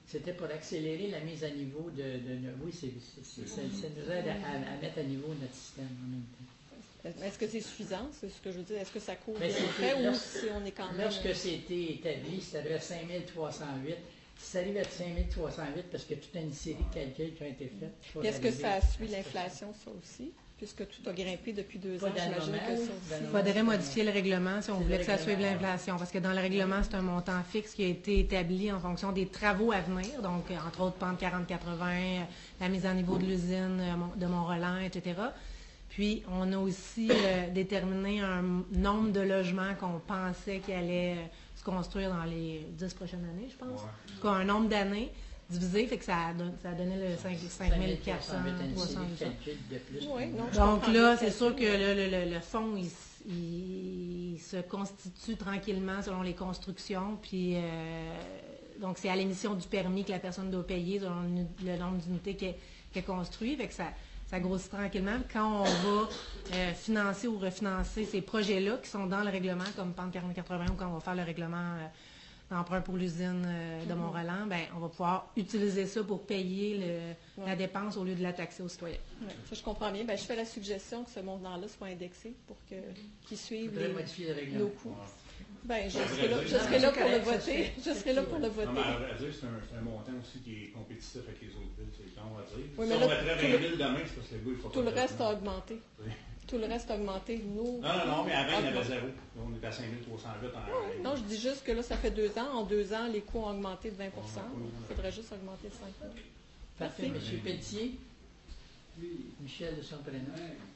C'était pour accélérer la mise à niveau de... de, de oui, c'est, c'est, c'est, ça, ça nous aide à, à mettre à niveau notre système en même temps. Est-ce que c'est suffisant? C'est ce que je veux dire. Est-ce que ça couvre Mais les c'est- frais ou lors- si on est quand même... Lorsque c'était établi, c'était à cinq mille trois cent huit. Si ça arrive à cinq mille trois cent huit, parce qu'il y a toute une série de calculs qui ont été faits. pour Puis est-ce que arriver ça à- suit l'inflation, ça aussi? Puisque tout a grimpé depuis deux Pas ans, j'imagine d'annuellement, que ça oui, aussi. Il faudrait modifier le règlement si on C'est voulait le que ça suive règlement. l'inflation, parce que dans le règlement, c'est un montant fixe qui a été établi en fonction des travaux à venir, donc euh, entre autres pente quarante quatre-vingts, euh, la mise en niveau de l'usine euh, Mont- de Mont-Roland, et cetera. Puis, on a aussi euh, déterminé un nombre de logements qu'on pensait qui allaient euh, se construire dans les dix prochaines années, je pense. En tout cas, un nombre d'années divisé, fait que ça a, don- ça a donné le cinq mille quatre cents, trois cents, huit cents. de plus. Oui, non, je Donc comprends là, bien c'est le sûr que calcul. le, le- le- le fonds, il, s- il- il se constitue tranquillement selon les constructions. Puis, euh, donc, c'est à l'émission du permis que la personne doit payer selon le, nu- le nombre d'unités qu'elle qu'elle construit. Fait que ça, ça grossit tranquillement. Quand on va euh, financer ou refinancer ces projets-là qui sont dans le règlement, comme Pente quarante quatre-vingts ou quand on va faire le règlement euh, d'emprunt pour l'usine euh, de Mont-Roland, ben, on va pouvoir utiliser ça pour payer le- la dépense au lieu de la taxer aux citoyens. Ouais, ça, je comprends bien. Ben, je fais la suggestion que ce montant-là soit indexé pour que, qu'ils Il suivent faudrait les, modifier le règlement. nos coûts. Ben, je serai là, je serai là pour le voter. Je serai là pour le Non, mais voter. à vrai dire, c'est un, c'est un montant aussi qui est compétitif avec les autres villes, c'est con à dire. Oui, si mais on là, mettrait tout vingt le- mille demain, c'est parce que le gars, il faut Tout pas le reste a faire augmenté. Oui. Tout le reste a augmenté. Nous, Non, non, non, mais avant, il y avait augmenté. zéro. Là, on est à cinq mille trois cent huit en Non, je dis juste que là, ça fait deux ans. En deux ans, les coûts ont augmenté de vingt pour cent. Il faudrait juste augmenter de cinq pour cent. Parfait. Merci. Monsieur Pelletier. Michel de son prénom.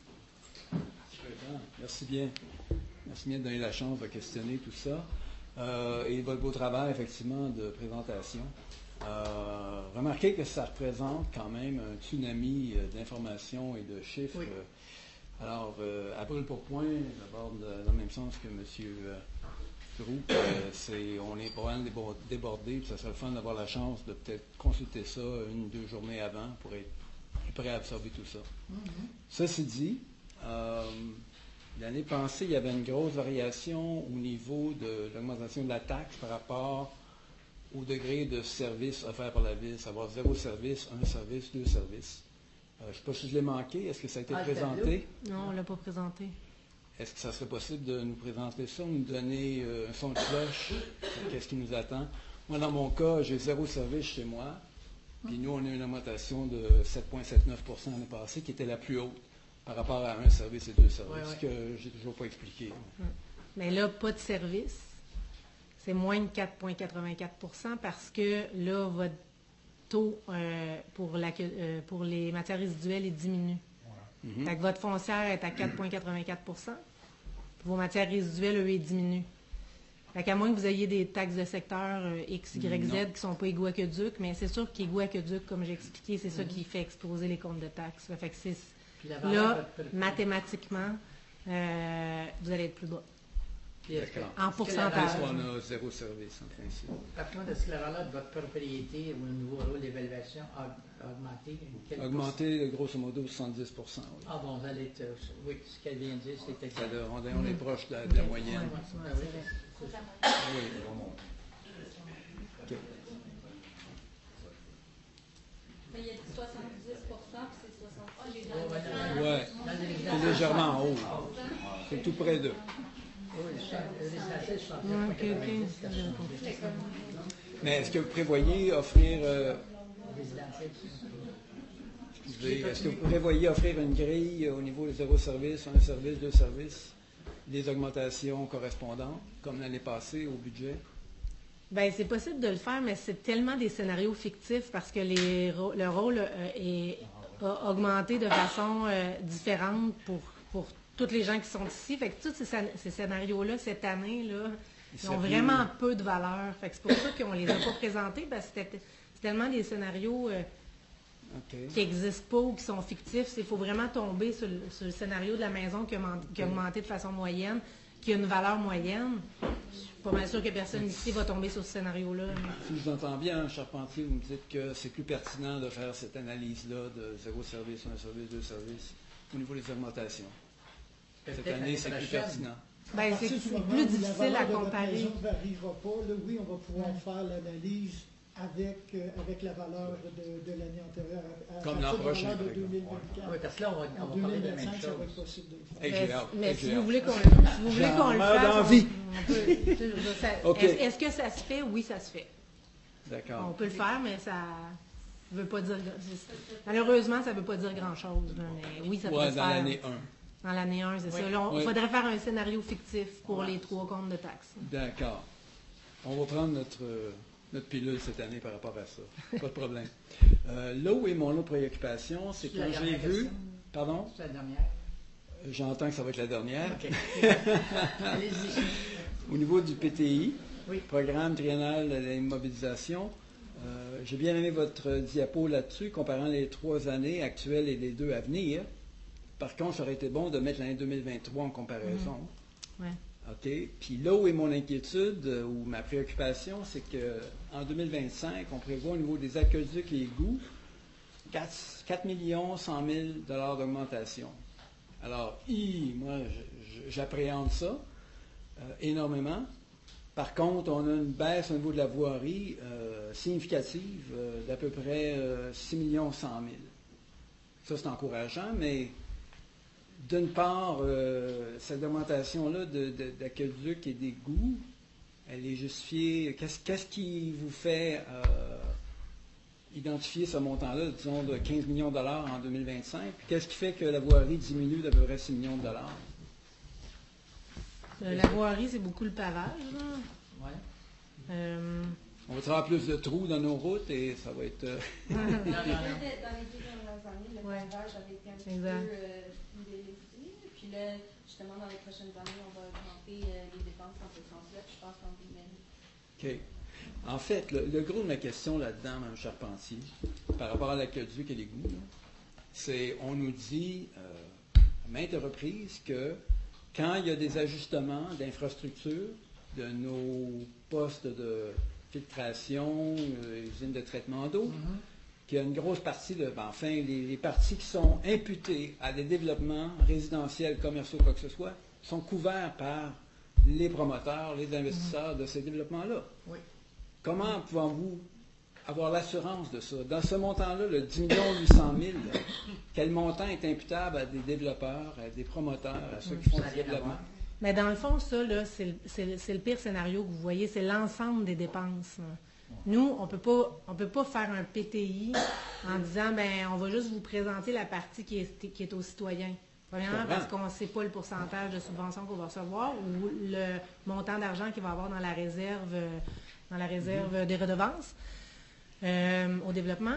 Merci bien. Merci bien de donner la chance de questionner tout ça. Euh, et votre beau travail, effectivement, de présentation. Euh, remarquez que ça représente quand même un tsunami euh, d'informations et de chiffres. Oui. Euh, alors, euh, à brûle pour point, j'aborde euh, dans le même sens que M. Euh, Giroux, euh, c'est, on est probablement débord- débordé, puis ça serait le fun d'avoir la chance de peut-être consulter ça une ou deux journées avant pour être plus prêt à absorber tout ça. Ceci dit, euh, l'année passée, il y avait une grosse variation au niveau de l'augmentation de la taxe par rapport au degré de service offert par la ville, savoir zéro service, un service, deux services. Euh, je ne sais pas si je l'ai manqué. Est-ce que ça a été Ah, le présenté? Non, on ne l'a pas présenté. Est-ce que ça serait possible de nous présenter ça, nous donner euh, un son de cloche? Qu'est-ce qui nous attend? Moi, dans mon cas, j'ai zéro service chez moi. Puis nous, on a une augmentation de sept virgule soixante-neuf pour cent l'année passée, qui était la plus haute par rapport à un service et deux services, Ouais, ouais. que je n'ai toujours pas expliqué. Mais là, pas de service. C'est moins de quatre virgule quatre-vingt-quatre pour cent parce que là, votre taux euh, pour, la, euh, pour les matières résiduelles est diminué. Mhm. Fait que votre foncière est à quatre virgule quatre-vingt-quatre pour cent. Vos matières résiduelles, eux, ils diminuent. Fait qu'à moins que vous ayez des taxes de secteur euh, X, Y, Z Non. qui ne sont pas égaux aqueduc, mais c'est sûr qu'égaux aqueduc, comme j'ai expliqué, c'est ça qui fait exploser les comptes de taxes. Fait que c'est, Puis la valeur là, va être- mathématiquement, euh, vous allez être plus bas. Puis est-ce que- D'accord. En est-ce que la pourcentage. valeur- On a zéro service, en principe. Par contre, est-ce que la valeur de votre propriété ou le nouveau rôle d'évaluation a a augmenté? Quel Augmenté, grosso modo, soixante-dix pour cent. Oui. pourcent? Ah bon, vous allez être... euh, oui, ce qu'elle vient de dire, c'est Ça exact. doit- on, on est proche de la, de la moyenne. Ouais, ouais, ouais, oui. Oui, on monte. OK. Mais il y a dit soixante-dix pour cent, puis c'est soixante pour cent. J'ai Ouais, ouais, dans ouais. Ouais, Dans les c'est résidences- légèrement en haut. C'est tout près d'eux. Oui, le champ- le résidentiel, je pense, Ouais, ok, quatre-vingt-dix, ok. quatre-vingt-dix. Mais est-ce que vous prévoyez offrir, euh, Résidentiel, excusez, est-ce que vous prévoyez offrir une grille euh, au niveau des zéro service, un service, deux services, des augmentations correspondantes, comme l'année passée au budget? Bien, c'est possible de le faire, mais c'est tellement des scénarios fictifs parce que les, rô- le rôle euh, est, a augmenté de façon euh, différente pour, pour toutes les gens qui sont ici. Fait que tous ces, scén- ces scénarios-là, cette année, là, ils ont sérieux? vraiment peu de valeur. Fait que c'est pour ça qu'on les a pas présentés, parce que c'était- c'est tellement des scénarios euh, OK. qui n'existent pas ou qui sont fictifs. Il faut vraiment tomber sur le, sur le scénario de la maison qui a, man- qui a augmenté de façon moyenne, qui a une valeur moyenne. Je suis pas mal sûre que personne ici va tomber sur ce scénario-là. Si je vous entends bien, Charpentier, vous me dites que c'est plus pertinent de faire cette analyse-là de zéro service, un service, deux services, au niveau des augmentations. Cette Peut-être année, l'année c'est plus prochaine. pertinent. Ben, À c'est partir du c'est moment plus où difficile la à valeur de votre comparer. maison ne variera pas, là, oui, on va pouvoir faire l'analyse avec, euh, avec la valeur de, de l'année antérieure. À, à Comme l'an partir de la prochain, valeur de par exemple. deux mille vingt-quatre. Oui, parce que là, on va, on En va parler de la même deux mille vingt-cinq, ça va être chose. possible de le faire. Hey, Mais, j'ai hâte, mais hey, si j'ai vous hâte. voulez qu'on si vous voulez J'en qu'on le meurs fasse, d'envie. on, on peut. tu sais, je veux dire, ça- OK. Est-ce est-ce que ça se fait? Oui, ça se fait. D'accord. On peut le faire, mais ça ne veut pas dire. Malheureusement, ça ne veut pas dire grand-chose. là, Mais oui, ça peut Ouais, se dans faire. l'année un. Dans l'année un, c'est Oui. ça. Là, il Oui. faudrait faire un scénario fictif pour Ouais. les trois comptes de taxes. D'accord. On va prendre notre, euh, notre pilule cette année par rapport à ça. Pas de problème. Euh, là où est mon autre préoccupation, c'est C'est la quand j'ai dernière vu. question. Pardon? C'est la dernière. J'entends que ça va être la dernière. OK. Allez-y. Au niveau du P T I, Oui. Programme triennal de l'immobilisation, euh, j'ai bien aimé votre diapo là-dessus, comparant les trois années actuelles et les deux à venir. Par contre, ça aurait été bon de mettre l'année deux mille vingt-trois en comparaison. Ouais. OK. Puis là où est mon inquiétude euh, ou ma préoccupation, c'est qu'en deux mille vingt-cinq, on prévoit au niveau des aqueducs et égouts quatre millions cent mille dollars d'augmentation. Alors, hi, moi, je- je- j'appréhende ça euh, énormément. Par contre, on a une baisse au niveau de la voirie euh, significative euh, d'à peu près euh, six millions cent mille. Ça, c'est encourageant, mais d'une part, euh, cette augmentation-là de- de- d'aqueducs et d'égouts, elle est justifiée. Qu'est-ce, qu'est-ce qui vous fait euh, identifier ce montant-là, disons, de quinze millions de dollars en deux mille vingt-cinq? Puis qu'est-ce qui fait que la voirie diminue d'à peu près six millions de dollars? Euh, la voirie, c'est beaucoup le pavage. là. Ouais. Euh, On va avoir plus de trous dans nos routes et ça va être... euh, Non, non, non. Dans les deux dernières années, le Ouais. pavage avait été un petit Exact. peu euh, délaissé. Puis là, justement, dans les prochaines années, on va augmenter euh, les dépenses dans ce sens-là. Puis je pense qu'en deux mille. OK. En fait, le, le gros de ma question là-dedans, Mme Charpentier, par rapport à l'aqueduc et l'égout, là, c'est on nous dit euh, à maintes reprises que quand il y a des ajustements d'infrastructures, de nos postes de filtration, euh, usines de traitement d'eau, Mm-hmm. qu'il y a une grosse partie, de, ben, enfin, les, les parties qui sont imputées à des développements résidentiels, commerciaux, quoi que ce soit, sont couverts par les promoteurs, les investisseurs de ces développements-là. Oui. Comment pouvons-vous avoir l'assurance de ça? Dans ce montant-là, le dix millions huit cent mille, là, quel montant est imputable à des développeurs, à des promoteurs, à ceux qui font Ça n'a du rien à développement? voir. Mais dans le fond, ça, là, c'est le- c'est le, c'est le pire scénario que vous voyez, c'est l'ensemble des dépenses. là. Nous, on peut pas, on peut pas faire un P T I en disant, ben, on va juste vous présenter la partie qui est, qui est aux citoyens. Premièrement, parce qu'on ne sait pas le pourcentage de subvention qu'on va recevoir ou le montant d'argent qu'il va avoir dans la réserve, euh, dans la réserve des redevances euh, au développement.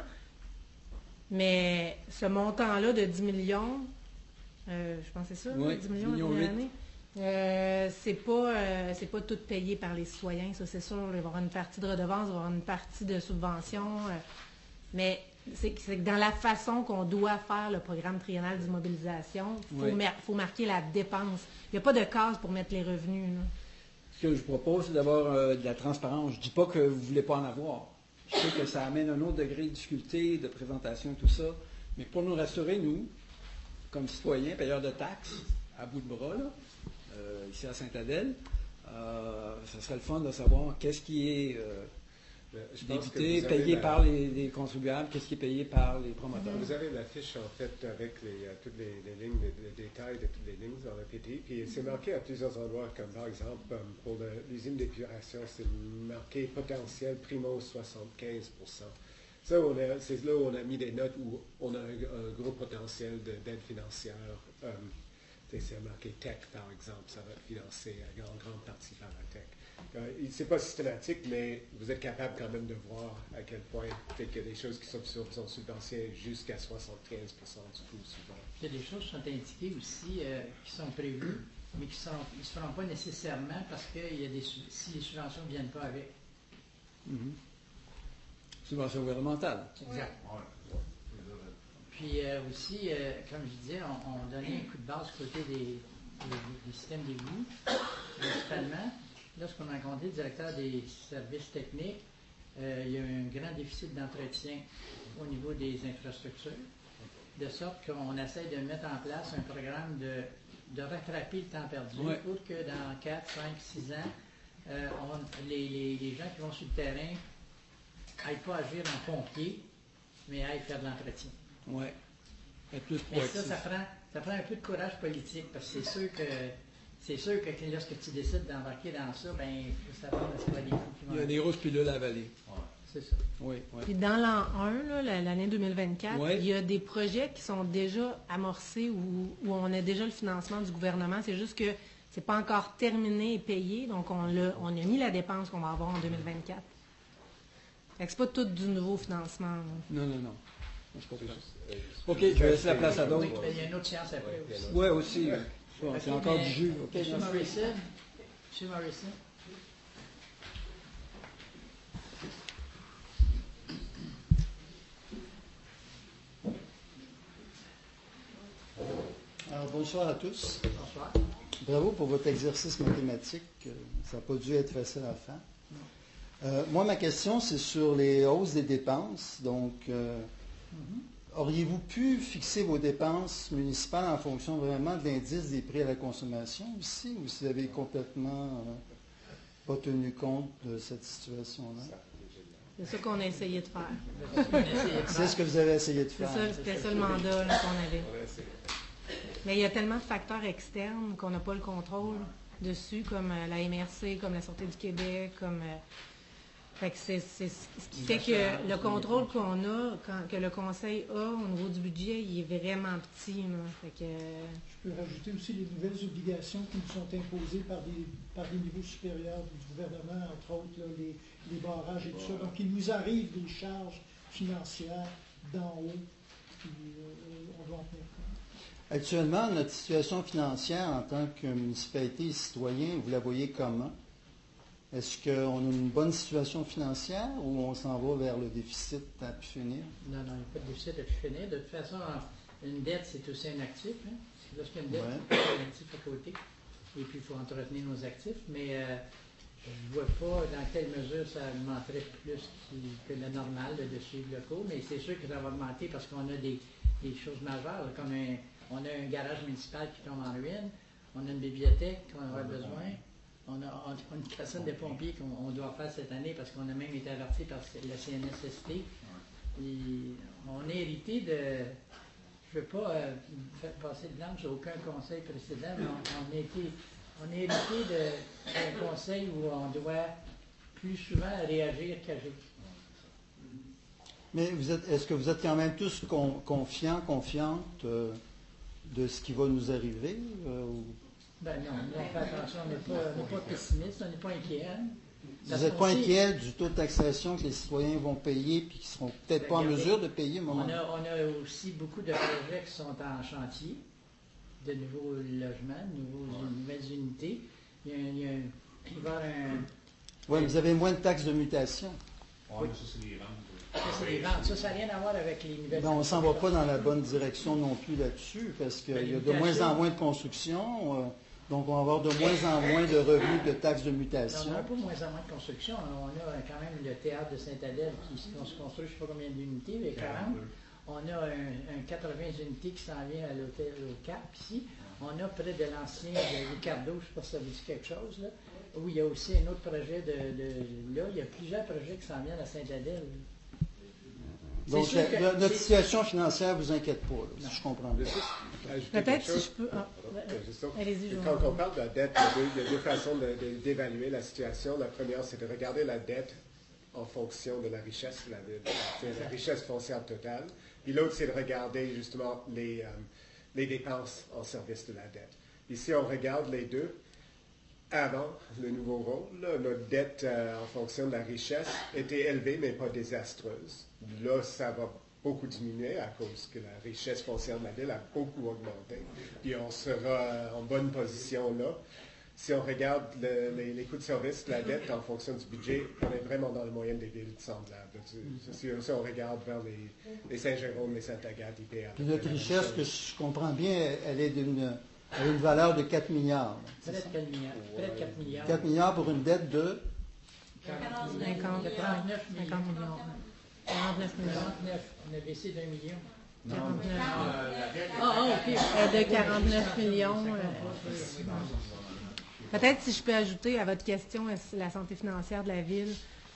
Mais ce montant-là de dix millions, euh, je pense que c'est ça, Oui, dix millions dix la millions première huit. année. Euh, c'est pas euh, c'est pas tout payé par les citoyens, ça c'est sûr. Il va y avoir une partie de redevance, il va y avoir une partie de subvention. euh, mais c'est c'est que dans la façon qu'on doit faire le programme triennal d'immobilisation, il faut, Oui. mar- faut marquer la dépense. Il n'y a pas de case pour mettre les revenus. là. Ce que je propose, c'est d'avoir euh, de la transparence. Je ne dis pas que vous ne voulez pas en avoir. Je sais que ça amène un autre degré de difficulté, de présentation, tout ça. Mais pour nous rassurer, nous, comme citoyens, payeurs de taxes, à bout de bras, là, euh, ici à Sainte-Adèle, euh, ça serait le fun de savoir qu'est-ce qui est euh, Je pense que débité, vous avez payé la- par les, les contribuables, qu'est-ce qui est payé par les promoteurs. Vous avez la fiche, en fait, avec les, euh, toutes les, les lignes, les, les détails de toutes les lignes dans le P T I. Puis c'est marqué à plusieurs endroits, comme par exemple, euh, pour le- l'usine d'épuration, c'est marqué potentiel primo soixante-quinze pour cent. Ça, on a- c'est là où on a mis des notes où on a un, un gros potentiel de- d'aide financière. Euh, tu sais, c'est marqué tech, par exemple, ça va être financé en grande, grande partie par la tech. Euh, c'est pas systématique, mais vous êtes capable quand même de voir à quel point peut-être qu'il y a des choses qui sont, sur- sont subventionnées jusqu'à soixante-quinze pour cent du coût souvent. Il y a des choses qui sont indiquées aussi, euh, qui sont prévues, mais qui ne se feront pas nécessairement parce que il y a des, sub- si les subventions ne viennent pas avec. Mhm. Subvention gouvernementale. Exact. Puis euh, aussi, euh, comme je disais, on, on donnait un coup de base côté des, des, des systèmes d'égout. Principalement, lorsqu'on a rencontré le directeur des services techniques, euh, il y a un grand déficit d'entretien au niveau des infrastructures, de sorte qu'on essaie de mettre en place un programme de, de rattraper le temps perdu Ouais. pour que dans quatre, cinq, six ans, euh, on- les, les- les gens qui vont sur le terrain n'aille pas agir en pompier, mais aille faire de l'entretien. Oui. Être plus Mais proactif. ça, ça prend, ça prend un peu de courage politique, parce que c'est sûr que c'est sûr que lorsque tu décides d'embarquer dans ça, ben, il faut s'attendre à ce qu'il y ait des coups qui vont Il y a des grosses pilules à avaler. C'est ça. Oui, oui. Puis dans l'an un, là, la- l'année deux mille vingt-quatre, Ouais. il y a des projets qui sont déjà amorcés où, où on a déjà le financement du gouvernement. C'est juste que c'est pas encore terminé et payé, donc on, l'a- on a mis la dépense qu'on va avoir en deux mille vingt-quatre. Fait que c'est pas tout du nouveau financement. là. Non, non, non. Je comprends. OK, je vais laisser la place à d'autres. Oui, il y a une autre séance après aussi. Oui, aussi. Bon, c'est Ok, encore mais- du jus. OK, M. merci. Morrison, M. Morrison. Alors, bonsoir à tous. Bonsoir. Bravo pour votre exercice mathématique. Euh, Ça n'a pas dû être facile à faire. Euh, moi, ma question, c'est sur les hausses des dépenses. Donc, euh, auriez-vous pu fixer vos dépenses municipales en fonction vraiment de l'indice des prix à la consommation ici, ou si vous avez complètement euh, pas tenu compte de cette situation-là? C'est ça qu'on a essayé de faire. C'est ce que vous avez essayé de C'est faire. ça, c'était ça le mandat là, qu'on avait. Mais il y a tellement de facteurs externes qu'on n'a pas le contrôle dessus, comme euh, la M R C, comme la Sûreté du Québec, comme... euh, fait que c'est c'est ce qui fait que le contrôle qu'on a, quand- que le Conseil a au niveau du budget, il est vraiment petit. Là. Fait que, euh, Je peux rajouter aussi les nouvelles obligations qui nous sont imposées par des, par des niveaux supérieurs du gouvernement, entre autres là, les, les barrages et tout ça. Donc, il nous arrive des charges financières d'en haut, puis euh, on doit en tenir compte. Actuellement, notre situation financière en tant que municipalité et citoyen, vous la voyez comment? Est-ce qu'on a une bonne situation financière ou on s'en va vers le déficit à pu finir? Non, non, il n'y a pas de déficit à pu finir. De toute façon, une dette, c'est aussi un actif. Hein? Lorsqu'il y a une dette, Ouais. il faut un actif à côté. Et puis, il faut entretenir nos actifs. Mais euh, je ne vois pas dans quelle mesure ça augmenterait plus qui- que le normal là, de suivre le cours. Mais c'est sûr que ça va augmenter parce qu'on a des, des choses majeures, là, comme un, on a un garage municipal qui tombe en ruine, on a une bibliothèque qu'on aura besoin. On a, on a une caserne de pompiers qu'on on doit faire cette année parce qu'on a même été averti par la C N S S T. Et on est hérité de. Je ne veux pas euh, faire passer de blanche à aucun conseil précédent, mais on, on, a été, on est hérité de- d'un conseil où on doit plus souvent réagir qu'agir. Mais vous êtes, est-ce que vous êtes quand même tous con- confiants, confiantes euh, de ce qui va nous arriver? euh, ou- Ben non, nous, on fait attention, on n'est pas, on n'est pas pessimiste, on n'est pas inquiet. hein. Vous n'êtes pas inquiet du taux de taxation que les citoyens vont payer puis qui ne seront peut-être pas en Regardez, mesure de payer au moment On a, on a aussi beaucoup de projets qui sont en chantier, de nouveaux logements, de nouveaux, nouvelles unités. Il, y a, un- il, y a un- il va y avoir un. Oui, mais vous avez moins de taxes de mutation. Oui, mais ça, c'est des ventes. Ça, c'est des ventes. Ça, ça n'a rien à voir avec les nouvelles. Ben, on ne s'en va pas dans la bonne direction non plus là-dessus, parce qu'il Ben, y a de les moins en mutations- moins de construction, euh, donc on va avoir de moins en moins de revenus de taxes de On mutation. n'a pas moins en moins de construction. On a quand même le théâtre de Saint-Adèle qui se qui se construit, je ne sais pas combien d'unités, mais quarante. On a un, un quatre-vingts unités qui s'en vient à l'hôtel au Cap ici. On a près de l'ancien de Ricardo, je ne sais pas si ça vous dit quelque chose, là, où il y a aussi un autre projet de, de- là. Il y a plusieurs projets qui s'en viennent à Saint-Adèle. Donc sûr la- que la- notre c'est- situation financière ne vous inquiète pas, là, si je comprends bien. Ajouter Peut-être quelque si chose? je peux. ah, Euh, juste ça. Allez-y, je Quand on parle de la dette, il y a deux, il y a deux façons de- de- d'évaluer la situation. La première, c'est de regarder la dette en fonction de la richesse de la ville, c'est la richesse foncière totale. Puis l'autre, c'est de regarder justement les, euh, les dépenses en service de la dette. Ici, on regarde les deux. Avant le nouveau rôle, là, notre dette euh, en fonction de la richesse était élevée, mais pas désastreuse. Là, ça va beaucoup diminuer à cause que la richesse foncière de la ville a beaucoup augmenté. Puis on sera euh, en bonne position là. Si on regarde le- les, les coûts de service de la dette en fonction du budget, on est vraiment dans la moyenne des villes semblables. Si, si- si on regarde vers les, les Saint-Jérôme, les Sainte-Agathe, I P A. Puis notre richesse, que je comprends bien, elle est d'une elle a une valeur de quatre milliards. Près de quatre milliards. Près de quatre milliards. quatre milliards pour une dette de... quarante-neuf cinquante millions. millions. quarante-neuf millions. quarante-neuf. On a baissé d'un million. quarante-neuf. Ah, ah, ok. Euh, de quarante-neuf millions. euh, Peut-être si je peux ajouter à votre question, est-ce la santé financière de la ville,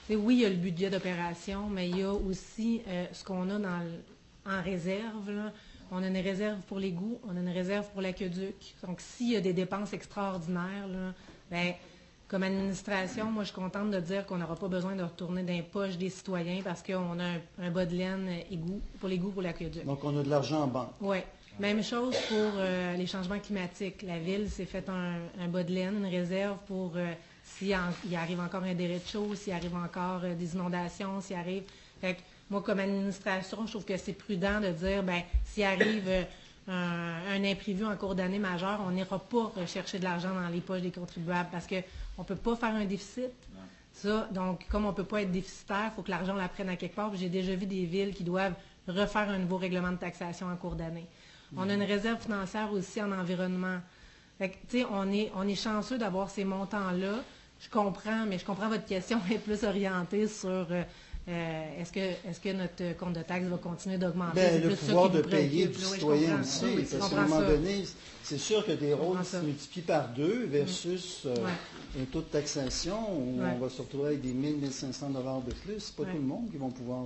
c'est oui, il y a le budget d'opération, mais il y a aussi euh, ce qu'on a dans le- en réserve. Là. On a une réserve pour l'égout, on a une réserve pour l'aqueduc. Donc, s'il y a des dépenses extraordinaires, là, ben, comme administration, moi, je suis contente de dire qu'on n'aura pas besoin de retourner dans les poches des citoyens parce qu'on a un, un bas de laine égout, pour l'égout, pour l'aqueduc. Donc, on a de l'argent en banque. Oui. Même chose pour euh, les changements climatiques. La Ville s'est fait un, un bas de laine, une réserve pour euh, s'il en- il arrive encore un dérecho, s'il arrive encore euh, des inondations, s'il arrive... Fait que moi, comme administration, je trouve que c'est prudent de dire, ben s'il arrive euh, un, un imprévu en cours d'année majeur, on n'ira pas rechercher de l'argent dans les poches des contribuables parce qu'on ne peut pas faire un déficit. Ça, donc, comme on ne peut pas être déficitaire, il faut que l'argent la prenne à quelque part. Puis j'ai déjà vu des villes qui doivent refaire un nouveau règlement de taxation en cours d'année. On a une réserve financière aussi en environnement. Fait que, tu sais, on est, on est chanceux d'avoir ces montants-là. Je comprends, mais je comprends votre question est plus orientée sur euh, euh, est-ce que, est-ce que notre compte de taxe va continuer d'augmenter? Ben, C'est le plus ça pouvoir qui de vous payer préoccupe. du Là, oui, je citoyen comprends. aussi, Oui, oui, je parce qu'à un comprends moment ça. donné, c'est sûr que des rôles comprends se ça. multiplient par deux versus euh, Ouais. un taux de taxation où Ouais. on va se retrouver avec des mille, mille cinq cents dollars de plus. C'est pas Ouais. tout le monde qui va pouvoir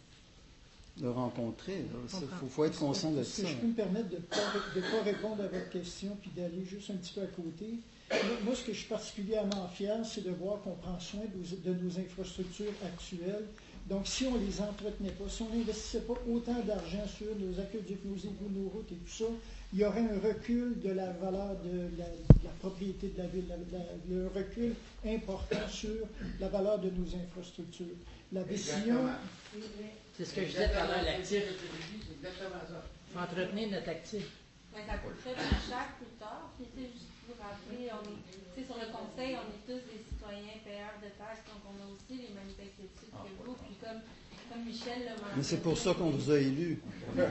le, le rencontrer. Je Il comprends. faut, faut être conscient de Si ça. je peux me permettre de ne pas, de pas répondre à votre question puis d'aller juste un petit peu à côté. Moi, moi, ce que je suis particulièrement fier, c'est de voir qu'on prend soin de, nos- de nos infrastructures actuelles. Donc, si on ne les entretenait pas, si on n'investissait pas autant d'argent sur nos aqueducs, nos égouts, nos routes et tout ça, il y aurait un recul de la valeur de la, de la propriété de la ville, la- la- il y a un recul important sur la valeur de nos infrastructures. La décision... C'est ce que je disais tout à l'heure, l'actif. C'est exactement ça. Il faut entretenir notre actif. Mais ça coûterait plus cher plus tard. Puis, tu sais, juste pour vous rappeler, on est, tu sais, sur le conseil, on est tous des citoyens payeurs de taxes, donc on a aussi les mêmes inquiétudes que vous. Puis comme, comme Michel l'a mentionné. Mais c'est pour ça qu'on vous a élus. Mais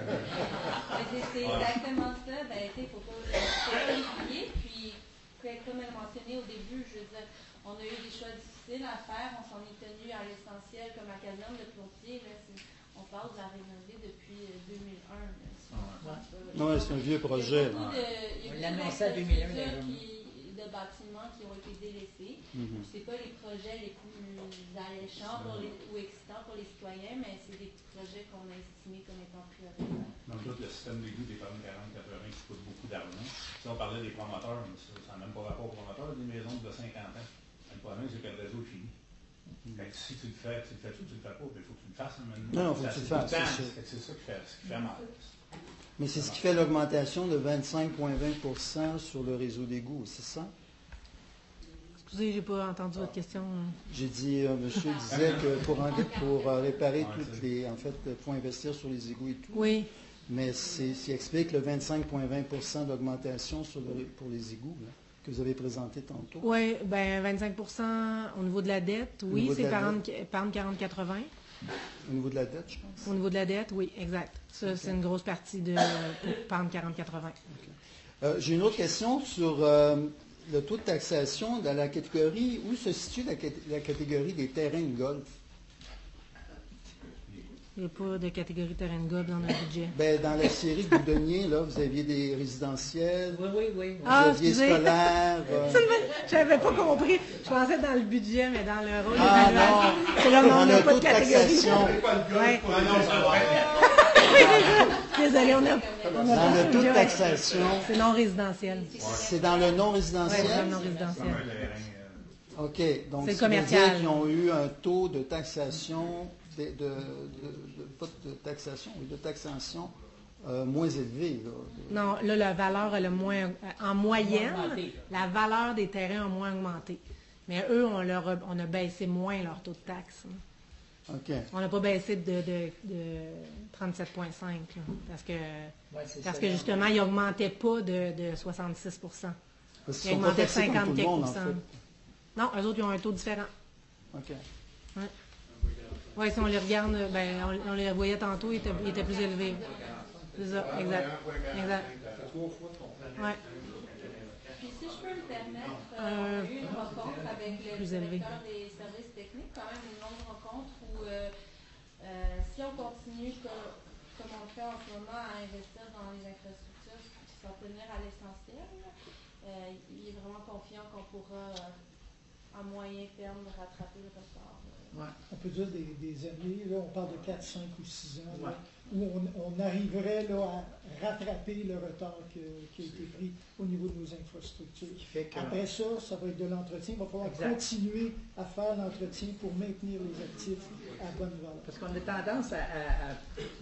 c'est c'est exactement ça. Ben, tu sais, il ne faut pas faut pas l'oublier. Puis, comme elle mentionnait au début, je veux dire, on a eu des choix difficiles à faire. On s'en est tenu à l'essentiel, comme à Caserne de Plompier. Là, c'est- on parle de la rénover depuis euh, deux mille un. Là, si on Ouais. pense pas. Ouais, c'est un vieux projet. Il y a beaucoup de, il y a On beaucoup l'annonçait à deux mille un, d'infrastructures d'ailleurs. qui- de bâtiments qui ont été délaissés. Mhm. Ce n'est pas les projets les plus alléchants pour les- ou excitants pour les citoyens, mais c'est des projets qu'on a estimés comme étant prioritaires. Donc, tout le système d'égout des femmes quarante quatre-vingts qui coûte beaucoup d'argent. Si on parlait des promoteurs, mais ça n'a même pas rapport aux promoteurs, des maisons de cinquante ans. Le problème, c'est que le réseau est fini. Fait que si tu le fais, tu le fais tout, tu le fais pas, mais il faut que tu le fasses maintenant. Non, non, faut que tu le fasses, C'est c'est sûr. c'est ça qui fait, ce qui fait mal. Mais c'est ce qui fait l'augmentation de vingt-cinq virgule vingt pour cent sur le réseau d'égouts, c'est ça? Excusez, j'ai pas entendu votre question. J'ai dit, euh, monsieur disait que pour, en- pour euh, réparer toutes les. En fait, il faut investir sur les égouts et tout. Oui. Mais c'est ce qui explique le vingt-cinq virgule vingt pour cent d'augmentation sur le- pour les égouts là, que vous avez présenté tantôt. Oui, ben vingt-cinq pour cent au niveau de la dette, Au oui, niveau de c'est la épargne quarante quatre-vingts. Au niveau de la dette, je pense. Au niveau de la dette, oui, exact. Ça, c'est une grosse partie de pour épargne quarante quatre-vingts. Euh, J'ai une autre question sur euh, le taux de taxation dans la catégorie. Où se situe la, cat- la catégorie des terrains de golf? Il n'y a pas de catégorie terrain de golf dans notre budget. Ben, dans la série que vous donniez, là, vous aviez des résidentiels, Oui, oui, oui. vous Ah, aviez excusez. scolaires. euh, J'avais pas compris. Je pensais dans le budget, mais dans le rôle Ah, d'évaluation. non. C'est là, non, Dans on n'a le pas taux de de catégorie. taxation. Ouais. Ah non, ça va. Désolé, on a, on a Dans pas le de taux de budget. taxation, C'est non résidentiel. c'est dans le non Oui, résidentiel? c'est dans le non résidentiel. OK. Donc, C'est ça veut commercial. dire qu'ils ont eu un taux de taxation, de, de, de- de- pas de taxation, oui, de taxation euh, moins élevé. là. Non, là, la valeur, elle a moins. En moyenne, augmenté. la valeur des terrains a moins augmenté. Mais eux, on, leur a, on a baissé moins leur taux de taxe. hein. OK. On n'a pas baissé de, de, de trente-sept virgule cinq, là, parce que, Ouais, c'est parce ça, que là. justement, ils n'augmentaient pas de, de soixante-six pour cent. Parce qu'ils Ils sont pas augmentaient de taxés comme cinquante tout le quelques monde, en pour cent. fait. Non, eux autres, ils ont un taux différent. OK. Oui, si on les regarde, ben, on, on les voyait tantôt, ils étaient, ils étaient plus élevés. C'est ça, exact. Exact. Ouais. Puis si je peux me permettre, euh, Euh, on a eu une rencontre avec le plus élevé. directeur des services techniques, quand même une longue rencontre où euh, euh, si on continue comme, comme on le fait en ce moment à investir dans les infrastructures qui s'en tenir à l'essentiel, euh, il est vraiment confiant qu'on pourra à moyen terme, rattraper le retard? Ouais. On peut dire des, des années, là, on parle de quatre, cinq ou six ans, là, Ouais. où on, on arriverait là, à rattraper le retard que- qui a été pris au niveau de nos infrastructures. Fait que- Après ça, ça va être de l'entretien. Il va falloir Exact. continuer à faire l'entretien pour maintenir les actifs à bonne valeur. Parce qu'on a tendance à, à- à-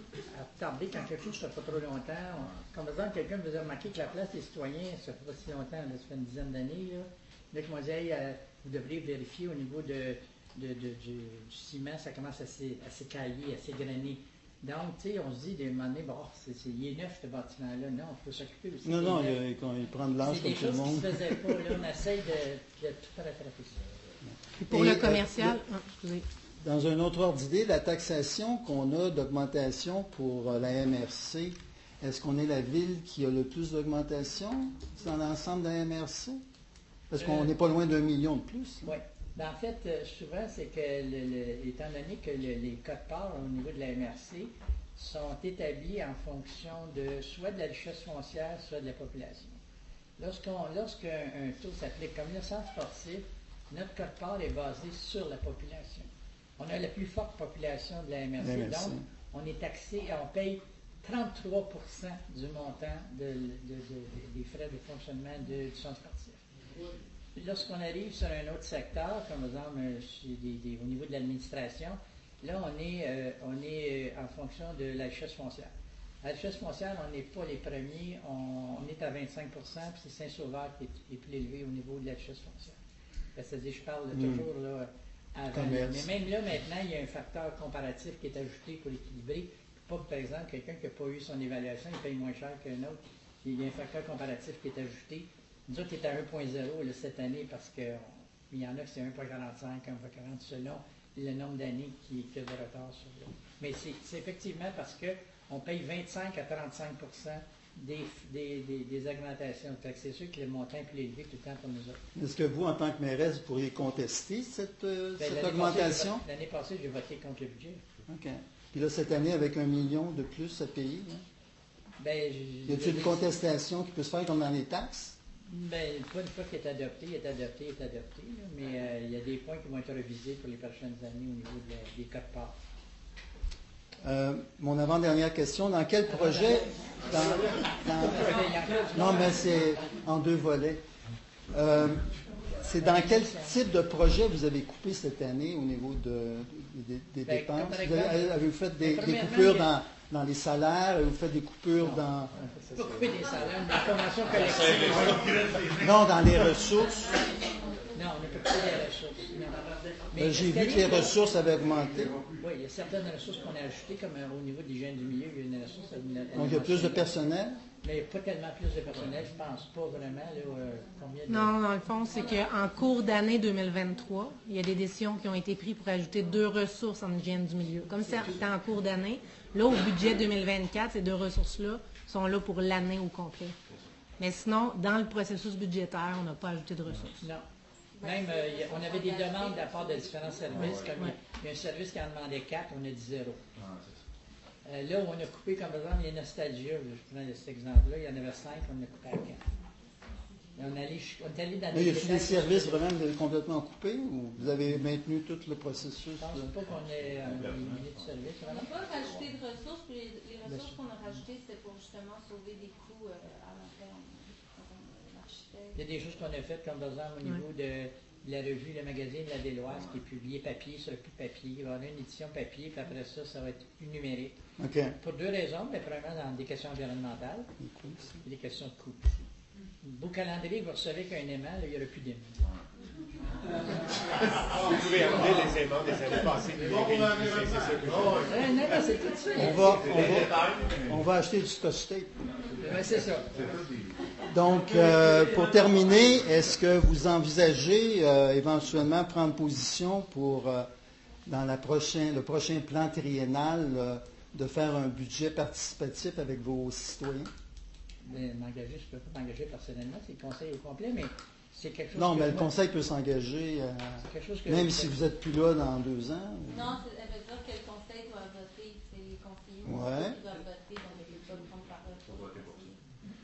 à tarder quand quelque chose ne fait pas trop longtemps. On- Comme par exemple, quelqu'un me faisait remarquer que la place des citoyens, ça fait pas si longtemps, là, ça fait une dizaine d'années, là. Là, qui m'ont dit, Hey, euh, vous devriez vérifier au niveau de, de- de- du, du ciment, ça commence à s'é- à s'écailler, à s'égrainer. Donc, tu sais, on se dit, des moment donné, bon, c'est, c'est, il est neuf, ce bâtiment-là. Non, il faut s'occuper aussi. Non, des non, neufs. il, il, il prend de l'âge C'est comme des tout le choses qui monde. ne se faisaient pas. Là, on essaye de, de tout rattraper ça. Puis pour Et, le euh, commercial, le- ah, excusez. Dans un autre ordre d'idée, la taxation qu'on a d'augmentation pour euh, la M R C, est-ce qu'on est la ville qui a le plus d'augmentation dans l'ensemble de la M R C? Parce qu'on Euh, n'est pas loin d'un million de plus. Oui. Ben, en fait, euh, souvent, c'est que, le- le- étant donné que le- les codes-parts au niveau de la M R C sont établis en fonction de soit de la richesse foncière, soit de la population. Lorsqu'on, lorsqu'un un taux s'applique comme le centre sportif, notre code-part est basé sur la population. On a la plus forte population de la M R C, La M R C. donc on est taxé et on paye trente-trois pour cent du montant de- de- de- des frais de fonctionnement de- du centre sportif. Lorsqu'on arrive sur un autre secteur, comme par exemple euh, chez des- des- au niveau de l'administration, là on est, euh, on est euh, en fonction de la richesse foncière. La richesse foncière, on n'est pas les premiers, on, on est à vingt-cinq pour cent, puis c'est Saint-Sauveur qui est, est plus élevé au niveau de la richesse foncière. C'est-à-dire, je parle de Mm. toujours là, avant. Commerce. Mais même là, maintenant, il y a un facteur comparatif qui est ajouté pour équilibrer. Pas, par exemple, quelqu'un qui n'a pas eu son évaluation, il paye moins cher qu'un autre. Il y a un facteur comparatif qui est ajouté. Nous autres, il est à un virgule zéro là, cette année parce qu'il y en a qui c'est un virgule quarante-cinq, un virgule quarante selon le nombre d'années qui, qui a de retard sur l'autre. Mais c'est, c'est effectivement parce qu'on paye vingt-cinq à trente-cinq pour cent des, des, des, des augmentations. Fait que c'est sûr que le montant est plus élevé tout le temps pour nous autres. Est-ce que vous, en tant que mairesse, vous pourriez contester cette, euh, Ben, cette l'année augmentation? passée, j'ai- l'année passée, j'ai voté contre le budget. OK. Puis là, cette année, avec un million de plus à payer, hein? Ben, je- Y a-t-il une contestation qui peut se faire comme dans les taxes? Ben, pas une fois qu'il est adopté, il est adopté, il est adopté. Là, mais euh, il y a des points qui vont être révisés pour les prochaines années au niveau de la- des codes-parts. Euh, mon avant-dernière question, dans quel projet... dans- dans- non, mais c'est en deux volets. Euh, c'est dans quel type de projet vous avez coupé cette année au niveau de, des, des Ben, dépenses? comme par Vous avez, exemple, avez-vous fait des, ben, des premièrement, coupures il y a- dans, dans les salaires? Avez-vous fait des coupures dans... Pas couper des salaires, mais la convention collective. Non, dans les ressources. Non, on n'a pas coupé des ressources. non. Mais Ben, j'ai est-ce vu qu'il que y a les des- ressources avaient augmenté. Oui, il y a certaines ressources qu'on a ajoutées, comme euh, au niveau de l'hygiène du milieu, il y a une ressource. une- Donc, il y a plus de personnel? Mais pas tellement plus de personnel, je pense pas vraiment. Là, euh, combien de... Non, dans le fond, c'est qu'en cours d'année deux mille vingt-trois, il y a des décisions qui ont été prises pour ajouter deux ressources en hygiène du milieu. Comme c'était en cours d'année, là, au budget deux mille vingt-quatre, ces deux ressources-là sont là pour l'année au complet. Mais sinon, dans le processus budgétaire, on n'a pas ajouté de ressources. Non. Même, euh, il y a- on avait des demandes de la part de différents services, comme il y a- il y a un service qui en demandait quatre, on a dit zéro. Euh, là où on a coupé, comme par exemple, les Nostalgia, je prends cet exemple-là, il y en avait cinq, on a coupé à quatre. Et on, allait, on est allé dans Mais y a-t-il des détails. services vraiment de- complètement coupés ou vous avez maintenu tout le processus? Je pense de- pas qu'on ait euh, éliminé de service. On n'a pas rajouté de ressources, puis les, les Bien ressources sûr. qu'on a rajoutées, c'était pour justement sauver des coûts euh, à long terme. Comme l'architecte. Il y a des choses qu'on a faites, comme par exemple au niveau de, de la revue, le magazine La Déloise, qui est publié papier sur le plus papier. Il va y avoir une édition papier, puis après ça, ça va être une numérique. OK. Pour deux raisons, mais premièrement dans des questions environnementales et des questions de coût. Beau calendrier, vous recevez qu'un aimant, là, il n'y aura plus d'aimant. Vous pouvez amener les aimants des années passées. puis les réutiliser, c'est ça que je veux Euh, non, non, c'est tout ça. On va, on, va, on va acheter du scotch tape. Ouais, c'est ça. Donc, euh, pour terminer, est-ce que vous envisagez euh, éventuellement prendre position pour, euh, dans la prochain, le prochain plan triennal, euh, de faire un budget participatif avec vos citoyens? Mais m'engager, je ne peux pas m'engager personnellement, c'est le conseil au complet, mais c'est quelque chose Non, que mais le moi- conseil peut s'engager, euh, C'est quelque chose que même je si fais. vous n'êtes plus là dans deux ans. ou- Non, c'est- ça veut dire que le conseil doit voter, c'est les conseillers Ouais. qui doivent voter, donc ils ne peuvent pas prendre parole. pour le conseiller.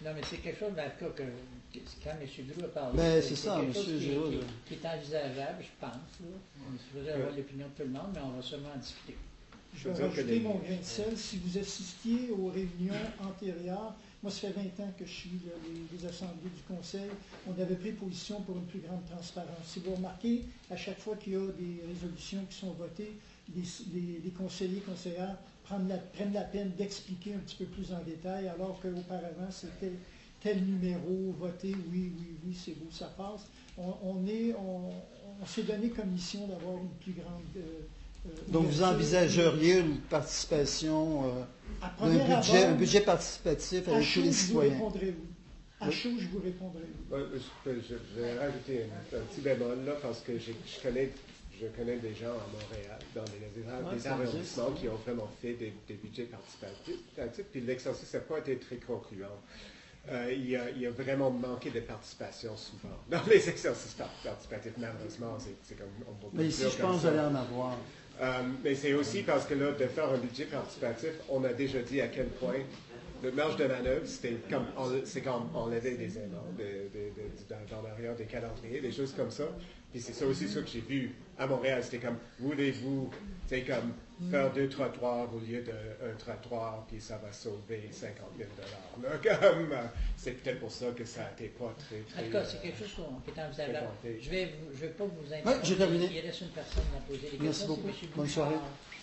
Non, mais c'est quelque chose, dans le cas que, que quand M. Drew a parlé, Ben, c'est ça, quelque chose M. qui, Giroux, qui- là. qui est envisageable, je pense. Là. On se faisait avoir l'opinion de tout le monde, mais on va seulement en discuter. Je vais rajouter mon grain de sel. Si vous assistiez aux réunions antérieures, moi, ça fait vingt ans que je suis là, les, les assemblées du Conseil, on avait pris position pour une plus grande transparence. Si vous remarquez, à chaque fois qu'il y a des résolutions qui sont votées, les, les, les conseillers, conseillères prennent la, prennent la peine d'expliquer un petit peu plus en détail, alors qu'auparavant, c'était tel numéro, voté, oui, oui, oui, c'est beau, ça passe. On, on, est, on, on s'est donné comme mission d'avoir une plus grande... Euh, euh, Donc, vous envisageriez une participation, euh, À un, premier budget, abord, un budget participatif à avec chaud, tous les je vous citoyens? répondrai oui. À Oui. chaud, je vous répondrai oui. Ouais, je, peux- je- je vais rajouter un, un petit bémol là, parce que j'ai- je connais, je connais des gens à Montréal, dans des, des, Ouais, des ça arrondissements existe. qui ont vraiment fait des, des budgets participatifs, participatifs, puis l'exercice n'a pas été très concluant. Euh, il, y a, il y a vraiment manqué de participation souvent dans les exercices par- participatifs. Malheureusement, c'est c'est comme on peut Mais ici, dire je comme pense ça. que vous allez en avoir. Euh, mais c'est aussi parce que là, de faire un budget participatif, on a déjà dit à quel point le marge de manœuvre, c'était comme, en- c'est comme enlever des éléments de, de, de- dans, dans l'arrière des calendriers, des choses comme ça. Puis c'est ça aussi ce que j'ai vu à Montréal. C'était comme, voulez-vous, c'est comme faire deux trottoirs au lieu d'un trottoir, puis ça va sauver cinquante mille dollars. Comme, euh, c'est peut-être pour ça que ça n'était pas très, très... En tout cas, c'est quelque chose qu'on- qui est envisageable. fréquenté. Je vais, vous- je vais pas vous Ouais, j'ai terminé. Il reste une personne à poser des questions. Merci c'est beaucoup. M. Bonne Bouchard. soirée.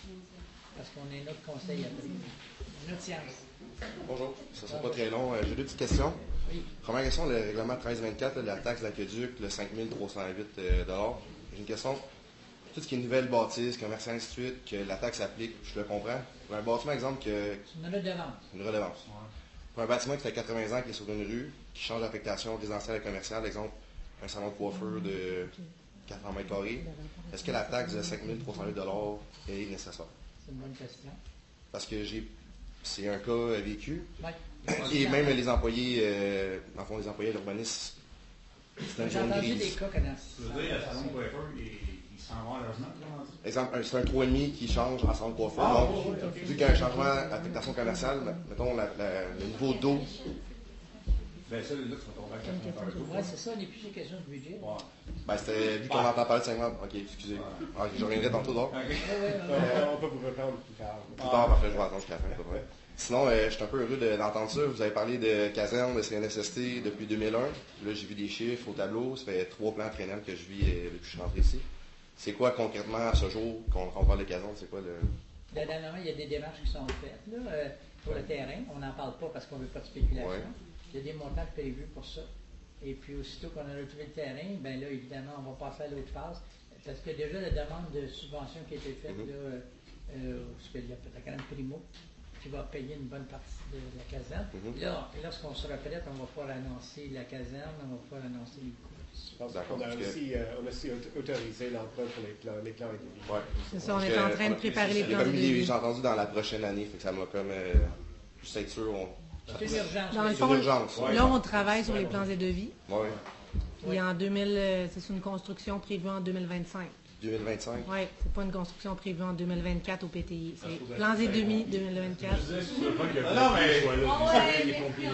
Parce qu'on est notre conseil après. Notre science. Bonjour, ça ne sera pas très long. Euh, J'ai deux petites questions. Première question, le règlement treize vingt-quatre, là, la taxe de l'aqueduc, le cinq mille trois cent huit euh, dollars. J'ai une question. Tout ce qui est nouvelle bâtisse, commerçant, ainsi de suite, que la taxe s'applique, je le comprends. Pour un bâtiment, exemple, que. C'est une redevance. Une redevance. Pour un bâtiment qui fait quatre-vingts ans, qui est sur une rue, qui change d'affectation résidentielle et commerciale, exemple, un salon de coiffeur de quatre cents mètres carrés, est-ce que la taxe de cinq mille trois cent huit dollars est nécessaire? C'est une bonne question. Parce que j'ai. C'est un cas vécu. Ouais. Et même les employés, euh, en fond, les employés à l'urbanisme, c'est une J'ai zone entendu grise. des cas que dans Je veux dire, le salon de coiffeur, il, il s'en va en logement, comment dire? Exemple, un- c'est un trois virgule cinq qui change en salon de coiffeur. Ah, Donc, oui, oui, ok. vu qu'il y a un changement d'affectation commerciale, mettons la- la- le niveau d'eau. Ben, ça, là, tu vas tomber avec la compteur d'eau. Oui, c'est ça, on n'est plus sur question de budget. Ben, c'était, vu qu'on entend parler de cinq mois. Ok, excusez. Ah, je reviendrai tantôt d'or. Euh, on peut vous répondre plus tard. Plus tard, parfait, je vais attendre jusqu'à la fin, à peu près. Sinon, euh, je suis un peu heureux de- d'entendre ça. Vous avez parlé de caserne, de C N S S T depuis deux mille un. Là, j'ai vu des chiffres au tableau. Ça fait trois plans triennales que je vis euh, depuis que je suis rentré ici. C'est quoi concrètement à ce jour, quand on parle de caserne, c'est quoi le. Là, dernièrement, il y a des démarches qui sont faites là, euh, pour le terrain. On n'en parle pas parce qu'on ne veut pas de spéculation. Ouais. Il y a des montants prévus pour ça. Et puis, aussitôt qu'on a retrouvé le terrain, bien là, évidemment, on va passer à l'autre phase. Parce que déjà, la demande de subvention qui a été faite, Mhm. là, euh, parce qu'il y a peut-être quand même Primo qui va payer une bonne partie de la caserne. Mhm. Là, lorsqu'on sera prêt, on va pouvoir annoncer la caserne, on va pouvoir annoncer les coûts. On a, aussi, euh, on a aussi aut- autorisé l'emprunt pour les plans, les plans et les Ouais. C'est ça, on Parce est en que train de on a- préparer les j'ai plans comme de mis- devis. J'ai entendu dans la prochaine année, fait que ça m'a comme. Euh, juste être sûr. On... C'est une urgence. Dans le C'est fond, une urgence. ouais. là, on travaille sur les plans et devis. Ouais. Puis en deux mille, euh, c'est une construction prévue en deux mille vingt-cinq. deux mille vingt-cinq. Oui, c'est pas une construction prévue en deux mille vingt-quatre au P T I. C'est plans et devis deux mille vingt-quatre. Ah non, mais. Oh, ouais, les pompiers.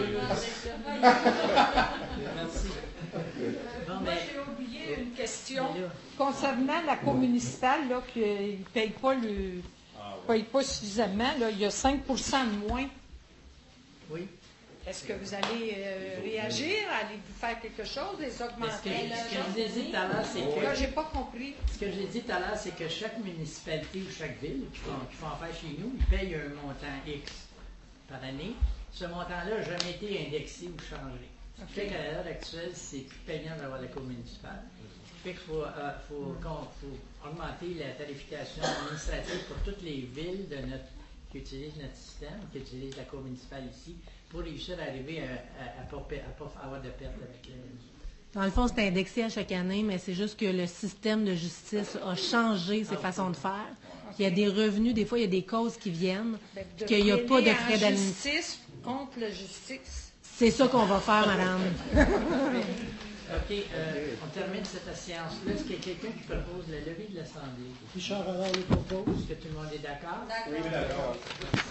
Merci. Bon, Moi, mais- j'ai oublié une question concernant la cour municipale, là, qu'ils ne payent pas, le, payent pas suffisamment. Là, il y a cinq pour cent de moins. Oui. Est-ce que vous allez euh, réagir? Allez-vous faire quelque chose? Les Mais ce que, augmenter? ce que je vous ai dit tout à l'heure, c'est que. Là, j'ai pas compris. Ce que j'ai dit tout à l'heure, c'est que chaque municipalité ou chaque ville qui font, qui font affaire chez nous, ils payent un montant X par année. Ce montant-là n'a jamais été indexé ou changé. Ce qui fait qu'à l'heure actuelle, c'est plus payant d'avoir la cour municipale. Ce qui fait qu'il faut, euh, faut, qu'on- faut augmenter la tarification administrative pour toutes les villes de notre, qui utilisent notre système, qui utilisent la cour municipale ici, pour réussir à arriver à ne pas, à pas avoir de perte avec le. Dans le fond, c'est indexé à chaque année, mais c'est juste que le système de justice a changé ses façons de faire. Il y a des revenus, des fois, il y a des causes qui viennent, Ben, puis qu'il n'y a pas de mêler frais en d'administration. justice contre la justice. C'est ça qu'on va faire, madame. OK, euh, on termine cette séance-là. Est-ce qu'il y a quelqu'un qui propose la levée de l'Assemblée? Richard Allard le propose. Est-ce que tout le monde est d'accord? D'accord. Oui, d'accord.